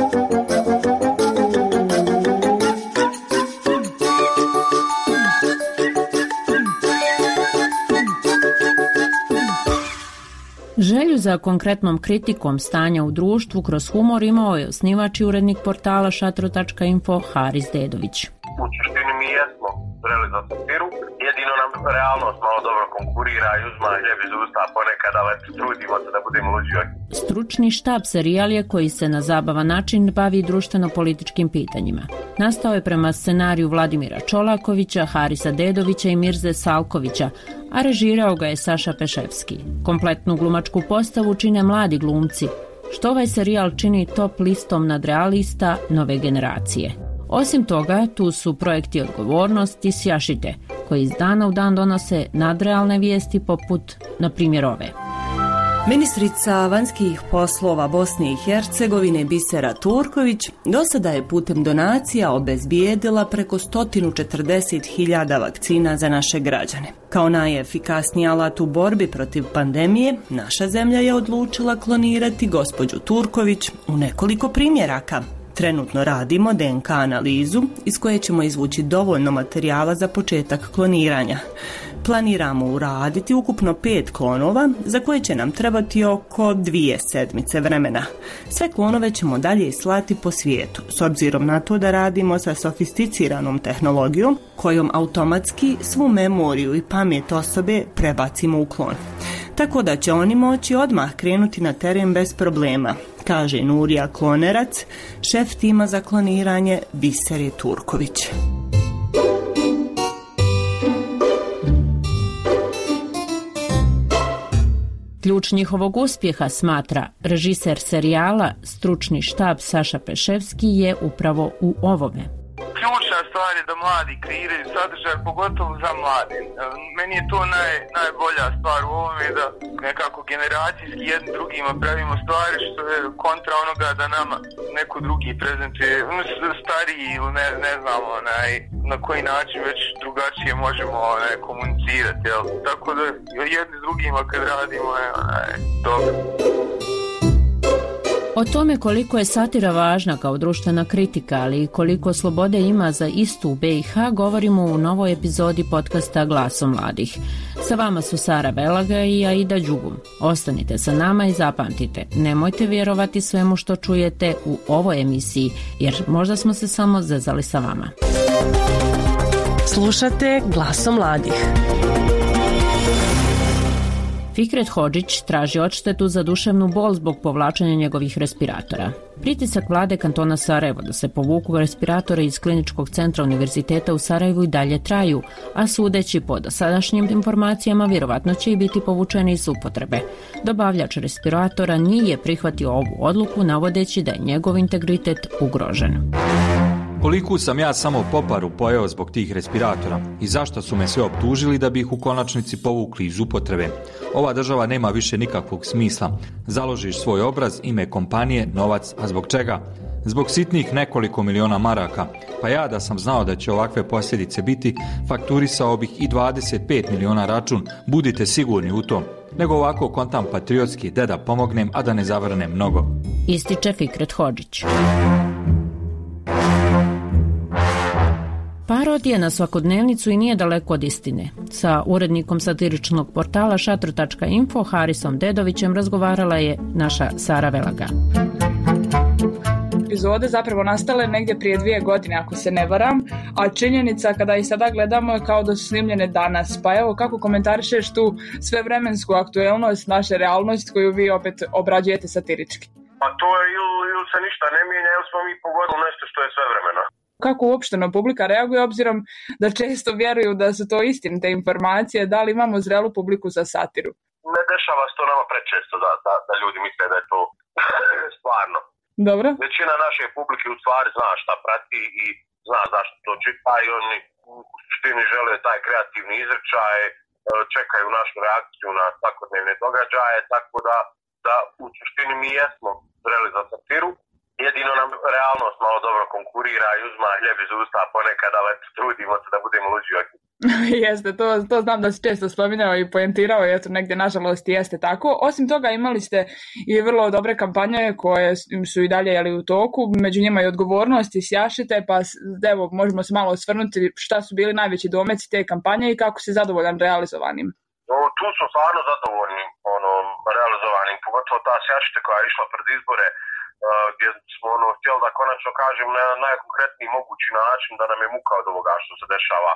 Speaker 10: Želju za konkretnom kritikom stanja u društvu kroz humor imao je osnivač i urednik portala Šatro.info Haris Dedović.
Speaker 12: U suštini mi jesmo zreli za satiru, jedino nam realnost malo dobro konkurira i uzma hljeb iz usta ponekad, ali trudimo se da budemo luđi.
Speaker 10: Stručni štab serijal je koji se na zabavan način bavi društveno-političkim pitanjima. Nastao je prema scenariju Vladimira Čolakovića, Harisa Dedovića i Mirze Salkovića, a režirao ga je Saša Peševski. Kompletnu glumačku postavu čine mladi glumci, što ovaj serijal čini top listom nadrealista nove generacije. Osim toga, tu su projekti Odgovornost i Sjašite, koji iz dana u dan donose nadrealne vijesti poput, na primjer, ove.
Speaker 13: Ministrica vanjskih poslova Bosne i Hercegovine Bisera Turković do sada je putem donacija obezbijedila preko 140.000 vakcina za naše građane. Kao najefikasniji alat u borbi protiv pandemije, naša zemlja je odlučila klonirati gospođu Turković u nekoliko primjeraka. Trenutno radimo DNK analizu iz koje ćemo izvući dovoljno materijala za početak kloniranja. Planiramo uraditi ukupno 5 klonova za koje će nam trebati oko 2 sedmice vremena. Sve klonove ćemo dalje slati po svijetu, s obzirom na to da radimo sa sofisticiranom tehnologijom kojom automatski svu memoriju i pamet osobe prebacimo u klon. Tako da će oni moći odmah krenuti na teren bez problema, kaže Nurija Klonerac, šef tima za kloniranje Bisere Turković.
Speaker 10: Ključ njihovog uspjeha, smatra režiser serijala Stručni štab Saša Peševski, je upravo u ovome.
Speaker 14: Ključna stvar je da mladi kreiraju sadržaj, pogotovo za mlade. Meni je to najbolja stvar u ovome, da nekako generacijski jedni drugima pravimo stvari, što je kontra onoga da nama neko drugi prezentuje, stariji ili ne znamo na koji način već drugačije možemo komunicirati. Jel? Tako da jedni s drugima kad radimo je dobro.
Speaker 10: O tome koliko je satira važna kao društvena kritika, ali i koliko slobode ima za istu u BiH, govorimo u novoj epizodi podcasta Glasom mladih. Sa vama su Sara Velaga i Aida Đugum. Ostanite sa nama i zapamtite, nemojte vjerovati svemu što čujete u ovoj emisiji, jer možda smo se samo zezali sa vama.
Speaker 15: Slušate Glasom mladih.
Speaker 10: Fikret Hodžić traži odštetu za duševnu bol zbog povlačenja njegovih respiratora. Pritisak vlade kantona Sarajevo da se povuku respiratore iz Kliničkog centra Univerziteta u Sarajevu i dalje traju, a sudeći po dosadašnjim informacijama vjerovatno će i biti povučeni iz upotrebe. Dobavljač respiratora nije prihvatio ovu odluku, navodeći da je njegov integritet ugrožen.
Speaker 16: Koliku sam ja samo poparu pojeo zbog tih respiratora i zašto su me sve optužili da bi ih u konačnici povukli iz upotrebe. Ova država nema više nikakvog smisla. Založiš svoj obraz, ime kompanije, novac, a zbog čega? Zbog sitnih nekoliko miliona maraka. Pa ja da sam znao da će ovakve posljedice biti, fakturisao bih i 25 miliona račun, budite sigurni u to. Nego ovako kontam patriotski, da pomognem, a da ne zavrnem mnogo.
Speaker 10: Ističe Fikret Hodžić. Parodija na svakodnevnicu i nije daleko od istine. Sa urednikom satiričnog portala Šatro.info Harisom Dedovićem razgovarala je naša Sara Velaga.
Speaker 17: Epizode zapravo nastale negdje prije 2 godine, ako se ne varam, a činjenica kada ih sada gledamo je kao da su snimljene danas. Pa evo, kako komentarišeš tu svevremensku aktuelnost naše realnosti koju vi opet obrađujete satirički?
Speaker 12: Pa to je ili se ništa ne mijenja, ili smo mi pogodili nešto što je svevremeno.
Speaker 17: Kako uopšteno publika reaguje, obzirom da često vjeruju da su to istinite informacije, da li imamo zrelu publiku za satiru?
Speaker 12: Ne dešava se to nama prečesto da ljudi misle da je to stvarno.
Speaker 17: Dobro.
Speaker 12: Većina naše publike u stvari zna šta prati i zna zašto to čita i oni u suštini žele taj kreativni izričaj, čekaju našu reakciju na svakodnevne događaje, tako da u suštini mi jesmo zreli za satiru. Jedino nam realnost malo dobro konkurira i uzma hljeb iz usta ponekad, ali trudimo se da budemo luđi od njih.
Speaker 17: Jeste, to znam da si često spominjao i poentirao, i eto negdje nažalost jeste tako. Osim toga imali ste i vrlo dobre kampanje koje su i dalje u toku, među njima i odgovornost i Sjašite, pa evo možemo se malo osvrnuti šta su bili najveći domeci te kampanje i kako si zadovoljan realizovanim.
Speaker 12: Tu su stvarno zadovoljni realizovanim, pogotovo ta Sjašite koja je išla pred izbore, gdje smo htjeli da konačno kažem na najkonkretniji mogući način da nam je muka od ovoga što se dešava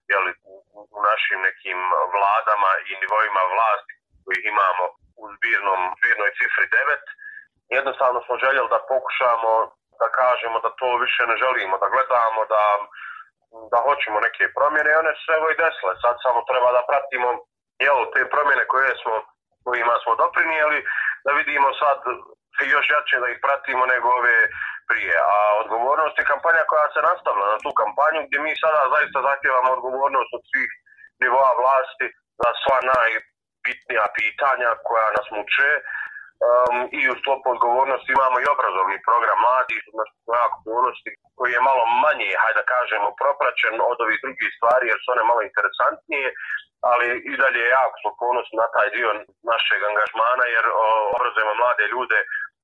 Speaker 12: u našim nekim vladama i nivoima vlasti koji imamo u zbirnoj cifri 9. Jednostavno smo željeli da pokušamo da kažemo da to više ne želimo, da gledamo, da hoćemo neke promjene i one su evo i desile. Sad samo treba da pratimo te promjene kojima smo doprinijeli, da vidimo sad još jače da ih pratimo nego ove prije. A odgovornost je kampanja koja se nastavlja na tu kampanju gdje mi sada zaista zahtijevamo odgovornost od svih nivoa vlasti za sva najbitnija pitanja koja nas muče. I u sklopu odgovornosti imamo i obrazovni program mladih, odgovornosti koji je malo manje, hajde da kažemo, propraćen od ovih drugih stvari jer su one malo interesantnije, ali i dalje je jako smo ponosni na taj dio našeg angažmana jer obrazujemo mlade ljude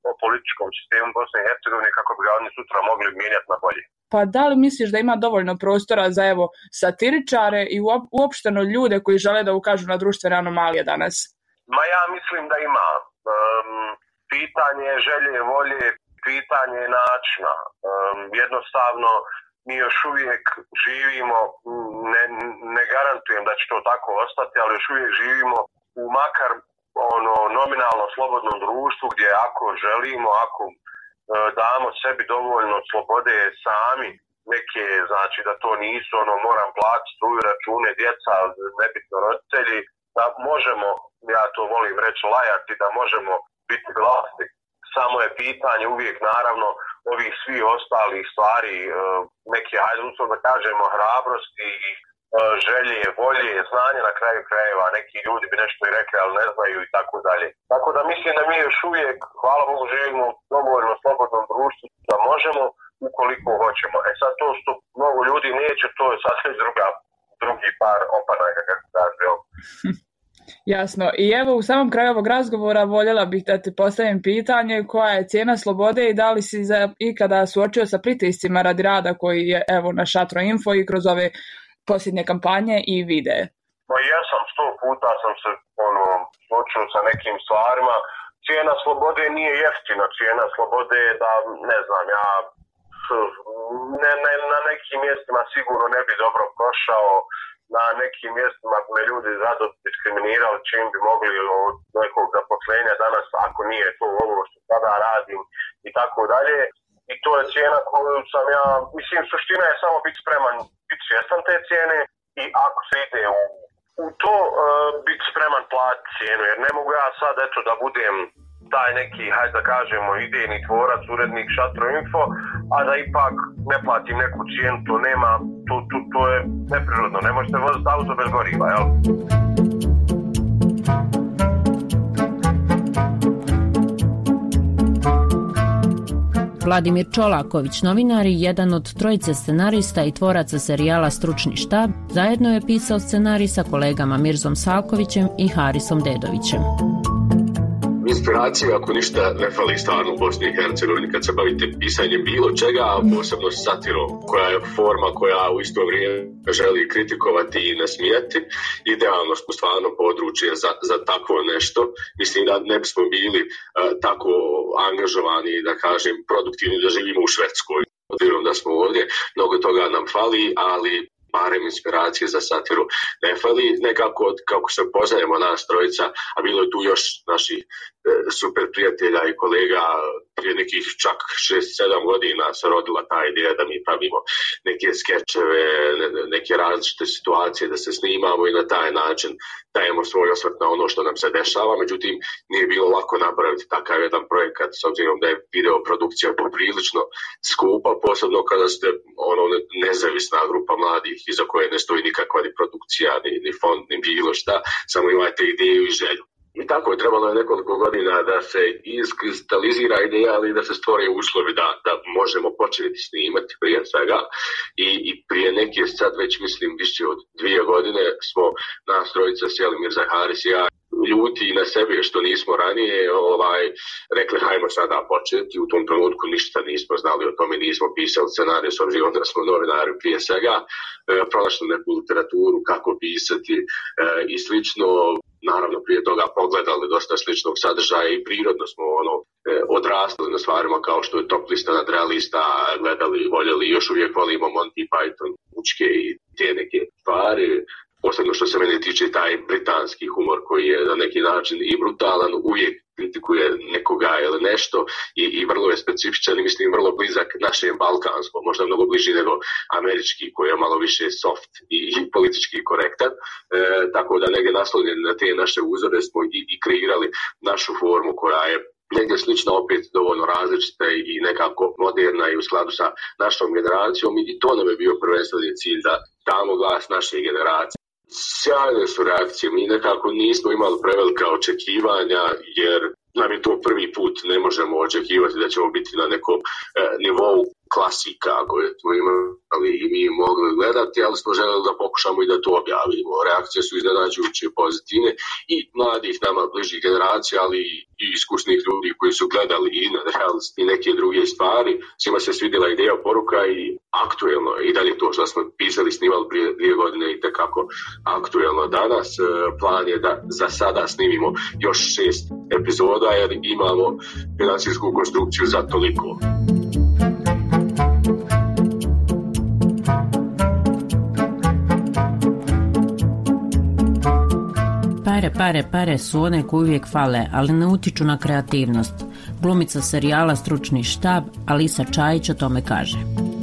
Speaker 12: o političkom sistemu Bosne i Hercegovine kako bi ga oni sutra mogli mijenjati na bolje.
Speaker 17: Pa da li misliš da ima dovoljno prostora za evo satiričare i uopšteno ljude koji žele da ukažu na društvene anomalije danas?
Speaker 12: Ma ja mislim da ima. Pitanje želje, volje, pitanje načina. Jednostavno mi još uvijek živimo, ne garantujem da će to tako ostati, ali još uvijek živimo u makar nominalno slobodnom društvu gdje ako želimo, ako damo sebi dovoljno slobode sami, neke, znači da to nisu moram platiti struju, račune, djeca, nebitno roditelji, da možemo, ja to volim reći, lajati, da možemo biti vlasni. Samo je pitanje uvijek naravno ovih svi ostalih stvari, neke, hajde uslovno da kažemo, hrabrosti i želje, volje, znanje na kraju krajeva. Neki ljudi bi nešto i rekli, ali ne znaju i tako dalje. Tako da mislim da mi još uvijek, hvala Bogu, živimo u dovoljno slobodnom društvu da možemo ukoliko hoćemo. Sad to što mnogo ljudi neće, to je sasvim drugi par opanaka, kako kaže.
Speaker 17: Jasno. I evo u samom kraju ovog razgovora voljela bih da ti postavim pitanje koja je cijena slobode i da li si ikada suočio sa pritiscima radi rada koji je evo na Šatro Info i kroz ove posljednje kampanje i videe.
Speaker 12: Ma jesam, 100 puta sam se suočio sa nekim stvarima. Cijena slobode nije jeftina, cijena slobode je da, ne znam, ja na nekim mjestima sigurno ne bi dobro prošao, na nekim mjestima me ljudi rado diskriminirali čim bi mogli od nekog zaposlenja danas, ako nije to ovo što sada radim i tako dalje. I to je cijena koju sam ja, mislim, suština je samo biti spreman, biti svjestan te cijene i ako se ide u to, biti spreman platiti cijenu, jer ne mogu ja sad, eto, da budem taj neki, hajde da kažemo, idejni tvorac, urednik Šatro Info, a da ipak ne platim neku cijenu, to nema, to je neprirodno, ne možete voziti auto bez goriva, jel?
Speaker 10: Vladimir Čolaković, novinar i jedan od trojice scenarista i tvoraca serijala Stručni štab, zajedno je pisao scenarij sa kolegama Mirzom Salkovićem i Harisom Dedovićem.
Speaker 18: Inspiracija, ako ništa, ne fali stvarno u Bosni i Hercegovini kad se bavite pisanjem bilo čega, posebno satirom, koja je forma koja u isto vrijeme želi kritikovati i nasmijati. Idealno smo stvarno područje za takvo nešto. Mislim da ne bismo bili tako angažovani, da kažem, produktivni da živimo u Švedskoj. Obzirom da smo ovdje, mnogo toga nam fali, ali barem inspiracije za satiru ne fali. Nekako kako se poznajemo nas trojica, a bilo je tu još naših super prijatelja i kolega, prije nekih čak 6-7 godina se rodila ta ideja da mi pravimo neke skečeve, neke različite situacije, da se snimamo i na taj način dajemo svoj osvrt na ono što nam se dešava. Međutim, nije bilo lako napraviti takav jedan projekat s obzirom da je video produkcija poprilično skupa, posebno kada ste nezavisna grupa mladih iza koje ne stoji nikakva ni produkcija, ni fond, ni bilo šta, samo imate ideju i želju. I tako je trebalo nekoliko godina da se iskristalizira ideja, ali da se stvore uslovi da možemo početi snimati prije svega. I prije neke, sad već mislim više od 2 godine, smo nas trojica sjeli, Mirza, Haris i ja, ljuti na sebe što nismo ranije rekli hajmo sada početi. U tom trenutku ništa nismo znali o tome, nismo pisali scenarij s obzirom da smo novinari prije svega, pronašli neku literaturu kako pisati i slično. Naravno prije toga pogledali dosta sličnog sadržaja i prirodno smo odrastali na stvarima kao što je Top lista nadrealista, gledali, voljeli, još uvijek volimo Monty Python, Učke i te neke stvari. Posebno što se mene tiče taj britanski humor koji je na neki način i brutalan, uvijek kritikuje nekoga ili nešto i vrlo je specifičan i mislim vrlo blizak našem balkanskom, možda mnogo bliži nego američki koji je malo više soft i politički korektan. Tako da negdje naslonjeni na te naše uzore smo i kreirali našu formu koja je negdje slična, opet dovoljno različita i nekako moderna i u skladu sa našom generacijom i to nam je bio prvenstveni cilj da damo glas naše generacije. Sjajne su reakcije, mi nekako nismo imali prevelika očekivanja jer nam je to prvi put, ne možemo očekivati da ćemo biti na nekom nivou klasika koje smo imali i mi mogli gledati, ali smo želeli da pokušamo i da to objavimo. Reakcije su iznenađujuće pozitivne i mladih nama bližih generacija, ali i iskusnih ljudi koji su gledali i neke druge stvari. Svima se svidjela ideja, poruka i aktuelno. I dalje to što smo pisali, snimali prije 2 godine i tekako aktuelno danas. Plan je da za sada snimimo još 6 epizoda jer imamo financijsku konstrukciju za toliko.
Speaker 10: Pare su one koje uvijek fale, ali ne utiču na kreativnost. Glumica serijala Stručni štab, Alisa Čajić o tome kaže.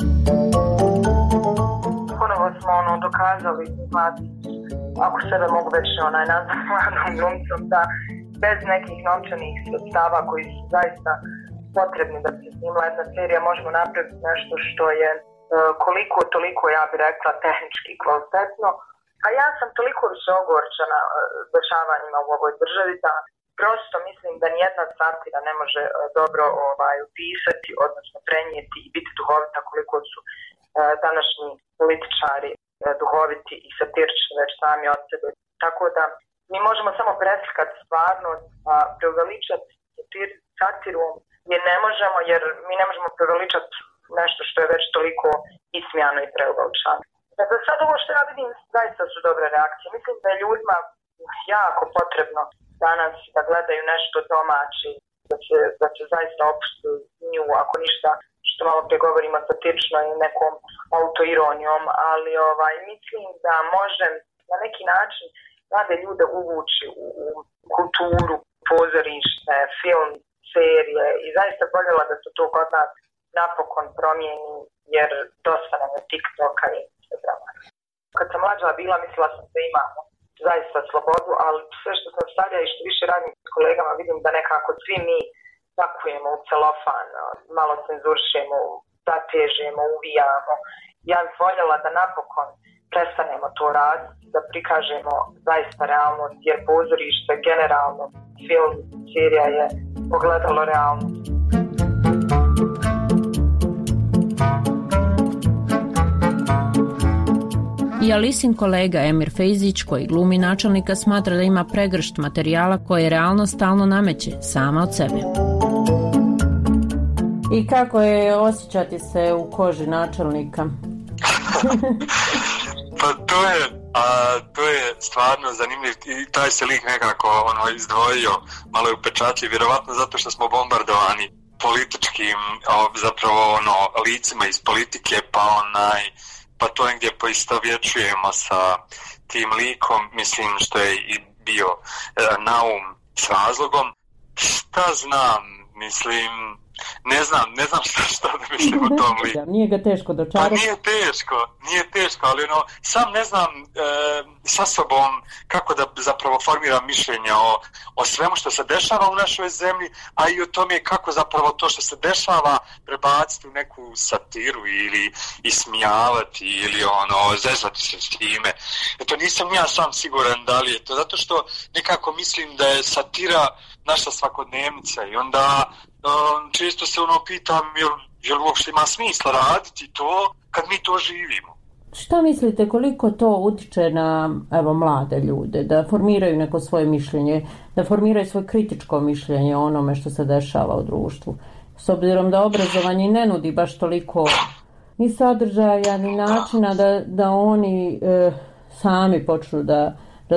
Speaker 19: Ponovo smo dokazali, ako sebe mogu već nazvati mladom glumicom, da bez nekih novčanih sredstava koji su zaista potrebni da se snimla jedna serija, možemo napraviti nešto što je koliko toliko, ja bih rekla, tehnički kvalitetno. A ja sam toliko više ogorčena dešavanjima u ovoj državi da prosto mislim da nijedna satira ne može dobro upisati, odnosno prenijeti i biti duhovita koliko su današnji političari duhoviti i satirični već sami od sebe. Tako da mi možemo samo preslikati stvarnost, a preuveličati satiru je ne možemo, jer mi ne možemo preuveličati nešto što je već toliko ismijano i preuveličano. Za sad ovo što ja vidim zaista su dobre reakcije. Mislim da je ljudima jako potrebno danas da gledaju nešto domaći, da se zaista opusti nju, ako ništa što malo prije govorimo satirično i nekom autoironijom, ali mislim da može na neki način mlade ljude uvući u kulturu, pozorište, film, serije i zaista voljela da se to kod nas napokon promijeni, jer dosta nam je TikToka i Instagrama. Kad sam mlađa bila, mislila sam da imamo zaista slobodu, ali sve što sam starija i što više radim s kolegama, vidim da nekako svi mi pakujemo u celofan, malo cenzuršemo, zatežemo, uvijamo. Ja bih voljela da napokon prestanemo to raditi, da prikažemo zaista realnost, jer pozorište generalno, film, serija je ogledalo realnost.
Speaker 10: I Alisin kolega Emir Fejzić, koji glumi načelnika, smatra da ima pregršt materijala koje realnost stalno nameće, sama od sebe. I kako je osjećati se u koži načelnika?
Speaker 20: Pa to je stvarno zanimljiv i taj se lik nekako izdvojio, malo je upečatljiv, vjerovatno zato što smo bombardovani političkim, zapravo licima iz politike, pa to negdje poistovjećujemo sa tim likom, mislim što je i bio naum s razlogom. Šta znam, mislim, ne znam šta da mislim o tom liku.
Speaker 10: Nije ga teško dočarati.
Speaker 20: Pa nije teško, ali sam ne znam sa sobom kako da zapravo formiram mišljenja o svemu što se dešava u našoj zemlji, a i o tome kako zapravo to što se dešava prebaciti u neku satiru ili ismijavati ili zezati se s time. Eto, nisam ja sam siguran da li je to, zato što nekako mislim da je satira naša svakodnevnica i onda često se pitam jel uopšte ima smisla raditi to kad mi to živimo.
Speaker 10: Šta mislite koliko to utiče na mlade ljude da formiraju neko svoje mišljenje, da formiraju svoje kritičko mišljenje o onome što se dešava u društvu? S obzirom da obrazovanje ne nudi baš toliko ni sadržaja, ni načina da oni sami počnu da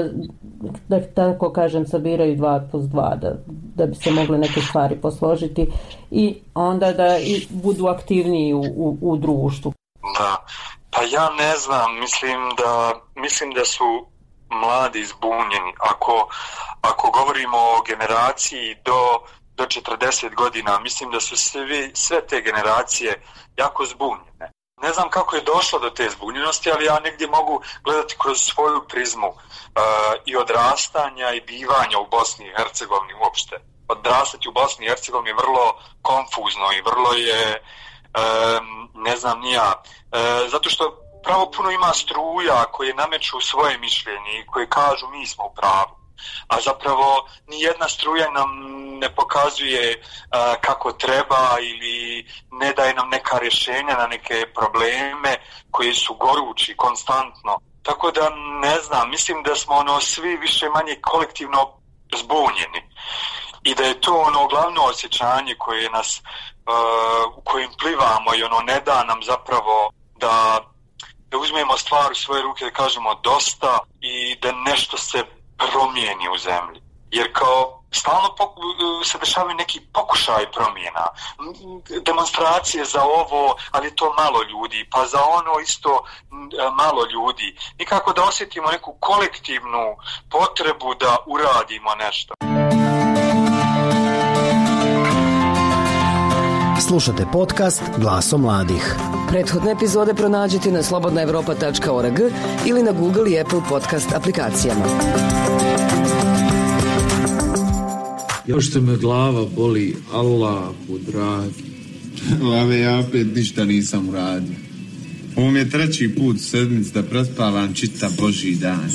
Speaker 10: tako kažem sabiraju 2+2 da bi se mogle neke stvari posložiti i onda da i budu aktivniji u društvu.
Speaker 20: Da, pa ja ne znam, mislim da su mladi zbunjeni. Ako govorimo o generaciji do 40 godina, mislim da su sve te generacije jako zbunjene. Ne znam kako je došlo do te zbunjenosti, ali ja negdje mogu gledati kroz svoju prizmu i odrastanja i bivanja u Bosni i Hercegovini uopšte. Odrastati u Bosni i Hercegovini je vrlo konfuzno i vrlo je, ne znam ni ja, zato što pravo puno ima struja koje nameću svoje mišljenje i koje kažu mi smo u pravu. a zapravo nijedna struja nam ne pokazuje kako treba ili ne daje nam neka rješenja na neke probleme koji su gorući konstantno. Tako da ne znam, mislim da smo svi više manje kolektivno zbunjeni i da je to glavno osjećanje koje nas, u kojim plivamo i ne da nam zapravo da uzmemo stvar u svoje ruke, da kažemo dosta i da nešto se promijeni u zemlji. Jer kao stalno se dešavaju neki pokušaj promjena, demonstracije za ovo, ali je to malo ljudi, pa za ono isto malo ljudi. Nikako da osjetimo neku kolektivnu potrebu da uradimo nešto.
Speaker 3: Slušate podcast Glaso mladih. Prethodne epizode pronađite na slobodnaevropa.org ili na Google i Apple podcast aplikacijama.
Speaker 21: Još što me glava boli, Allahu dragi.
Speaker 22: Lave, ja opet ništa nisam uradio. Ovo mi je 3. put sedmic da prespavam čita Božji dan.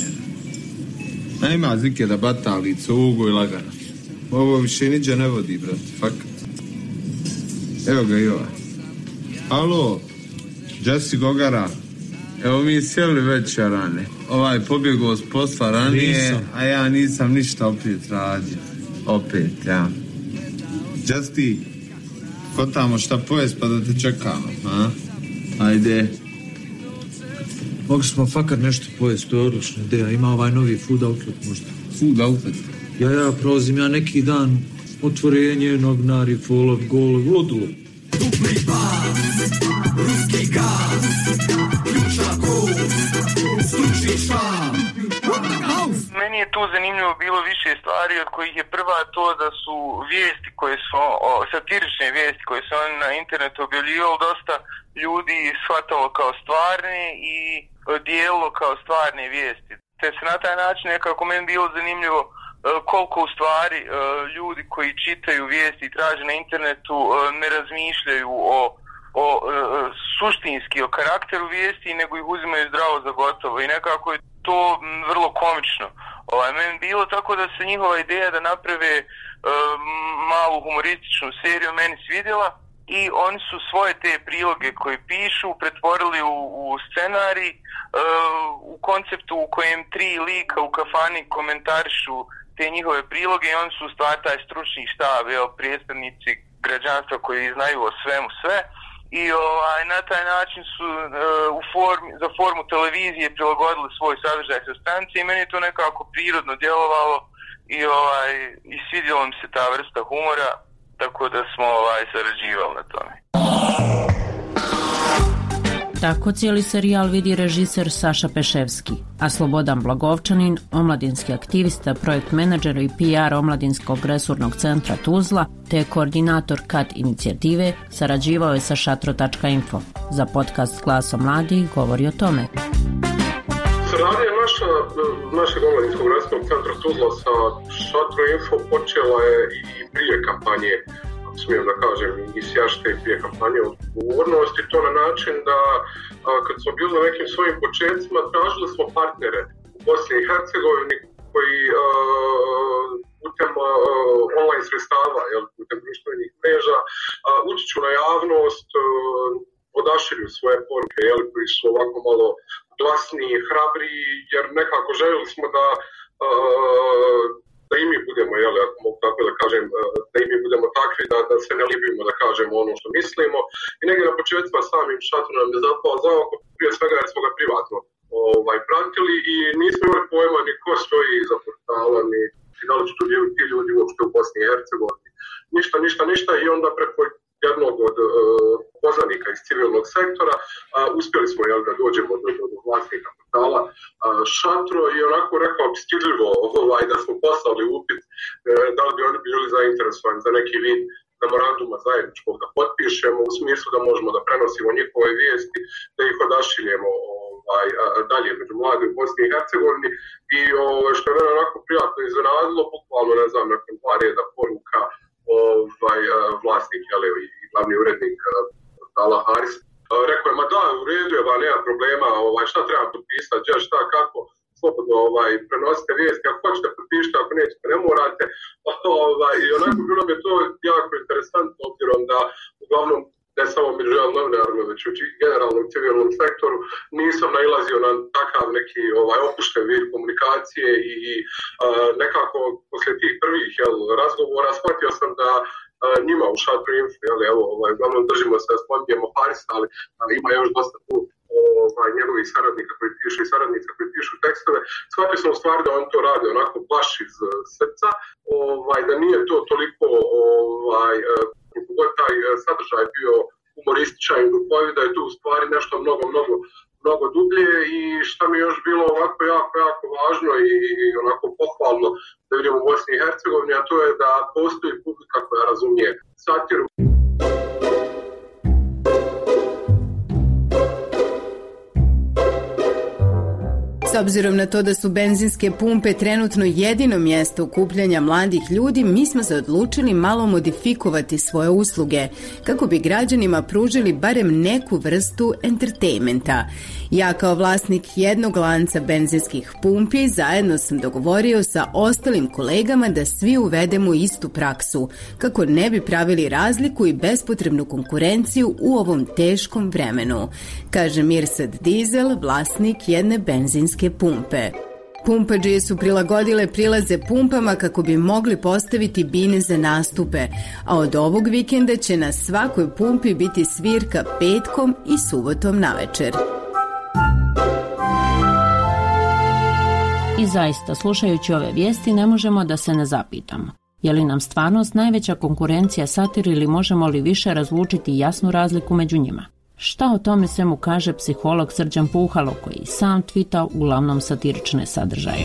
Speaker 22: Nema zike da batali cugu i lagano. Ovo više niđe ne vodi, brate, fakat. Evo ga i ovaj. Alo, Jesse Gogara. Evo mi sjeli već rane. Ovaj pobjegao s posla ranije, a ja nisam ništa opet radio. Opet, ja. Jesse, ko tamo šta pojest pa da te čekamo, a? Ajde.
Speaker 21: Mogli smo fakat nešto pojest, to je odlična ideja. Ima ovaj novi food outlet možda.
Speaker 22: Food outlet?
Speaker 21: Ja prolazim neki dan otvorenje, novinari, follow, golov, ludilo.
Speaker 9: Dupli bas, ruski gaz, ključna kurs, stručni štam.
Speaker 14: Meni je tu zanimljivo bilo više stvari, od kojih je prva to da su vijesti koje su, satirične vijesti koje su oni na internetu objavljivali, dosta ljudi shvatalo kao stvarne i dijelilo kao stvarne vijesti. Te se na taj način nekako meni bilo zanimljivo koliko u stvari ljudi koji čitaju vijesti i traže na internetu ne razmišljaju o suštinski o karakteru vijesti, nego ih uzimaju zdravo za gotovo i nekako je to vrlo komično. Meni bilo tako da se njihova ideja da naprave malu humorističnu seriju meni svidjela i oni su svoje te priloge koje pišu pretvorili u scenarij u konceptu u kojem 3 lika u kafani komentarišu te njihove priloge i oni su u stvari taj stručni štab, predstavnici građanstva koji znaju o svemu sve i na taj način su za formu televizije prilagodili svoj sadržaj sa stranice i meni je to nekako prirodno djelovalo i svidjela mi se ta vrsta humora, tako da smo sarađivali na tome.
Speaker 10: Tako cijeli serijal vidi režiser Saša Peševski, a Slobodan Blagovčanin, omladinski aktivista, projekt menadžer i PR Omladinskog resurnog centra Tuzla, te koordinator KAT inicijative, sarađivao je sa šatro.info. Za podcast Glaso mladih govori o tome.
Speaker 18: Saradnja našeg Omladinskog resurnog centra Tuzla sa šatro.info počela je i prije kampanje, smijem da kažem, i sjašte prije kampanje odgovornosti, to na način da kad smo bili na nekim svojim početcima tražili smo partnere u Bosni i Hercegovini koji putem online sredstava, putem društvenih mreža, utiču na javnost, odašilju svoje poruke, koji su ovako malo glasniji, hrabriji, jer nekako željeli smo da i mi budemo, ako mogu tako da kažem, da i mi budemo takvi, da se ne libimo da kažemo ono što mislimo. I negdje na početcima samim šatrom nam je zapao za oko, prije svega jer smo ga privatno pratili i nismo imali pojma ni ko stoji iza portala, ni da li su ti ljudi uopšte u Bosni i Hercegovini. Ništa i onda preko jednog od poznanika iz civilnog sektora uspjeli smo da dođemo do vlasnika portala Šatro i onako rekao bi stidljivo da smo poslali upit da li bi oni bili zainteresovani za neki vid memoranduma zajedničkog da potpišemo u smislu da možemo da prenosimo njihove vijesti, da ih odašiljemo dalje među mladi u Bosni i Hercegovini i što je mene onako prijatno iznenadilo, bukvalno ne znam, nakon 2 reda poruka vlasnik i glavni urednik portala Haris rekao je, ma da, u redu je, nema problema, šta treba potpisati, šta, kako, slobodno prenosite vijesti, ako hoćete potpišite, ako nećete ne morate. I onako bilo mi je to jako interesantno, obzirom da uglavnom ne samo među novinarima, već u generalnom civilnom sektoru, nisam nailazio na takav neki opušten vid komunikacije i nekako poslije tih prvih razgovora shvatio sam da njima u šatru info, uglavnom držimo se da spominjemo Harisa, ali ima još dosta tu njegovih saradnika koji pišu i saradnica koji pišu tekstove. Shvatio sam u stvari da on to radi onako baš iz srca, da nije to toliko koliko god taj sadržaj bio humorističan i duhovit, da je tu u stvari nešto mnogo dublje. I šta mi je još bilo ovako jako važno i onako pohvalno da vidimo u Bosni i Hercegovini, a to je da postoji publika koja razumije satiru.
Speaker 2: S obzirom na to da su benzinske pumpe trenutno jedino mjesto okupljanja mladih ljudi, mi smo se odlučili malo modifikovati svoje usluge, kako bi građanima pružili barem neku vrstu entertainmenta. Ja kao vlasnik jednog lanca benzinskih pumpi zajedno sam dogovorio sa ostalim kolegama da svi uvedemo istu praksu, kako ne bi pravili razliku i bespotrebnu konkurenciju u ovom teškom vremenu, kaže Mirsad Dizel, vlasnik jedne benzinske pumpe. Pumpađije su prilagodile prilaze pumpama kako bi mogli postaviti bine za nastupe, a od ovog vikenda će na svakoj pumpi biti svirka petkom i subotom navečer.
Speaker 10: I zaista, slušajući ove vijesti, ne možemo da se ne zapitamo. Je li nam stvarnost najveća konkurencija satir ili možemo li više razlučiti jasnu razliku među njima? Šta o tome svemu kaže psiholog Srđan Puhalo, koji sam tvita uglavnom satirične sadržaje?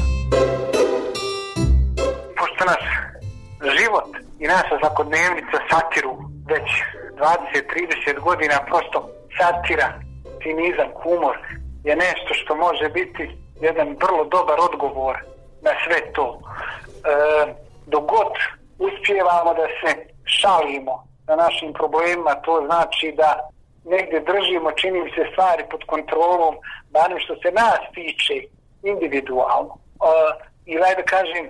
Speaker 7: Pošto nas život i naša svakodnevnica satiru već 20-30 godina, prosto satira, cinizam, humor je nešto što može biti jedan vrlo dobar odgovor na sve to. Dok god uspijevamo da se šalimo na našim problemima, to znači da negdje držimo, čini se, stvari pod kontrolom, barem što se nas tiče individualno. I da kažem,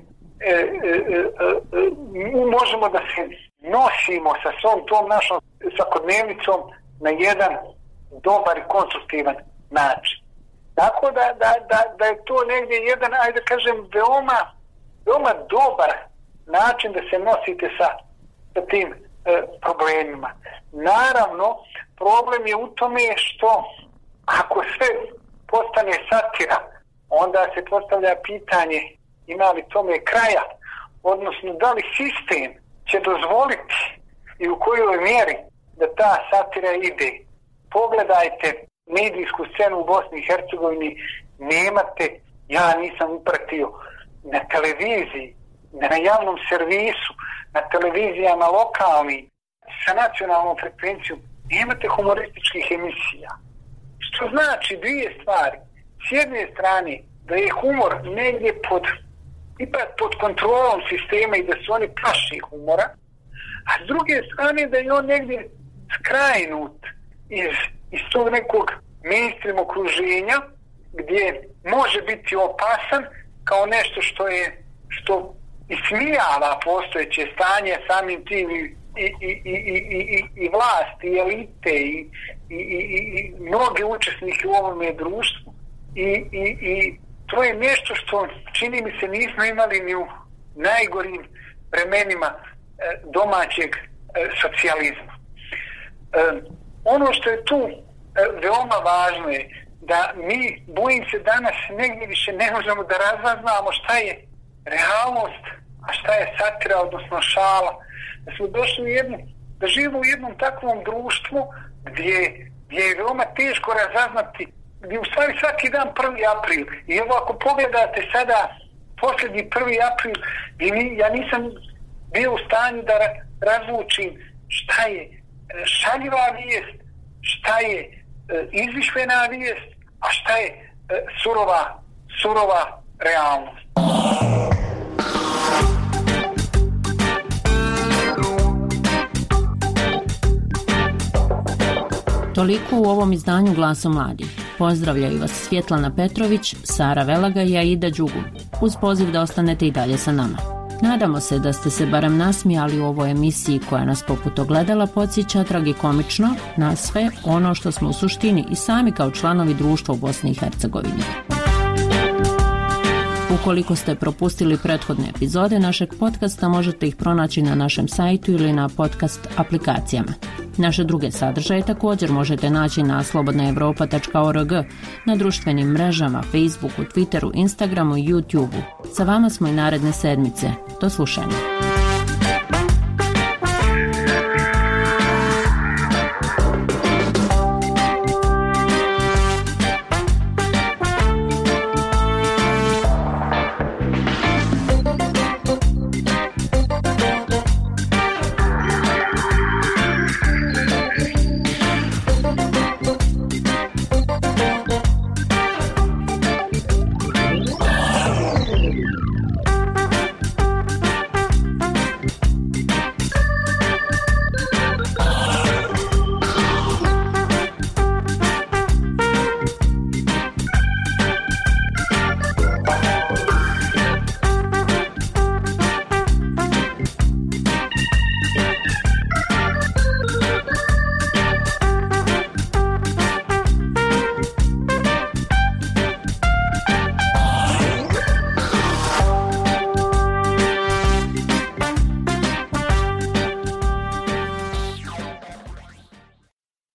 Speaker 7: možemo da se nosimo sa svom tom našom svakodnevnicom na jedan dobar i konstruktivan način. Tako da je to negdje jedan, ajde da kažem, veoma dobar način da se nosite sa tim problemima. Naravno, problem je u tome što ako sve postane satira, onda se postavlja pitanje ima li tome kraja, odnosno da li sistem će dozvoliti i u kojoj mjeri da ta satira ide. Pogledajte medijsku scenu u Bosni i Hercegovini, nemate, ja nisam upratio, na televiziji, na javnom servisu, na televizijama lokalni, sa nacionalnom frekvencijom, nemate humorističkih emisija. Što znači dvije stvari. S jedne strane, da je humor negdje ipak pod kontrolom sistema i da su oni plaši humora, a s druge strane da je on negdje skrajnut iz tog nekog mainstream okruženja gdje može biti opasan kao nešto što ismijava postojeće stanje, samim tim i vlast, i elite, i mnoge učesnike u ovome društvu. I to je nešto što, čini mi se, nismo imali ni u najgorim vremenima domaćeg socijalizma. Ono što je tu veoma važno je da mi, bojim se, danas negdje više ne možemo da razaznamo šta je realnost, a šta je satira, odnosno šala. Da smo došli da živimo u jednom takvom društvu gdje je veoma teško razaznati, gdje u stvari svaki dan 1. april. I evo ako pogledate sada posljednji 1. april, ja nisam bio u stanju da razlučim šta je šaljiva vijest, šta je izmišljena vijest, a šta je surova realnost.
Speaker 10: Toliko u ovom izdanju Glasa mladih. Pozdravljaju vas Svjetlana Petrović, Sara Velaga i Aida Đugu, uz poziv da ostanete i dalje sa nama. Nadamo se da ste se barem nasmijali u ovoj emisiji koja nas poput ogledala podsjeća tragikomično na sve ono što smo u suštini i sami kao članovi društva u Bosni i Hercegovini. Ukoliko ste propustili prethodne epizode našeg podcasta, možete ih pronaći na našem sajtu ili na podcast aplikacijama. Naše druge sadržaje također možete naći na slobodnaevropa.org, na društvenim mrežama, Facebooku, Twitteru, Instagramu i YouTubeu. Sa vama smo i naredne sedmice. Do slušanja.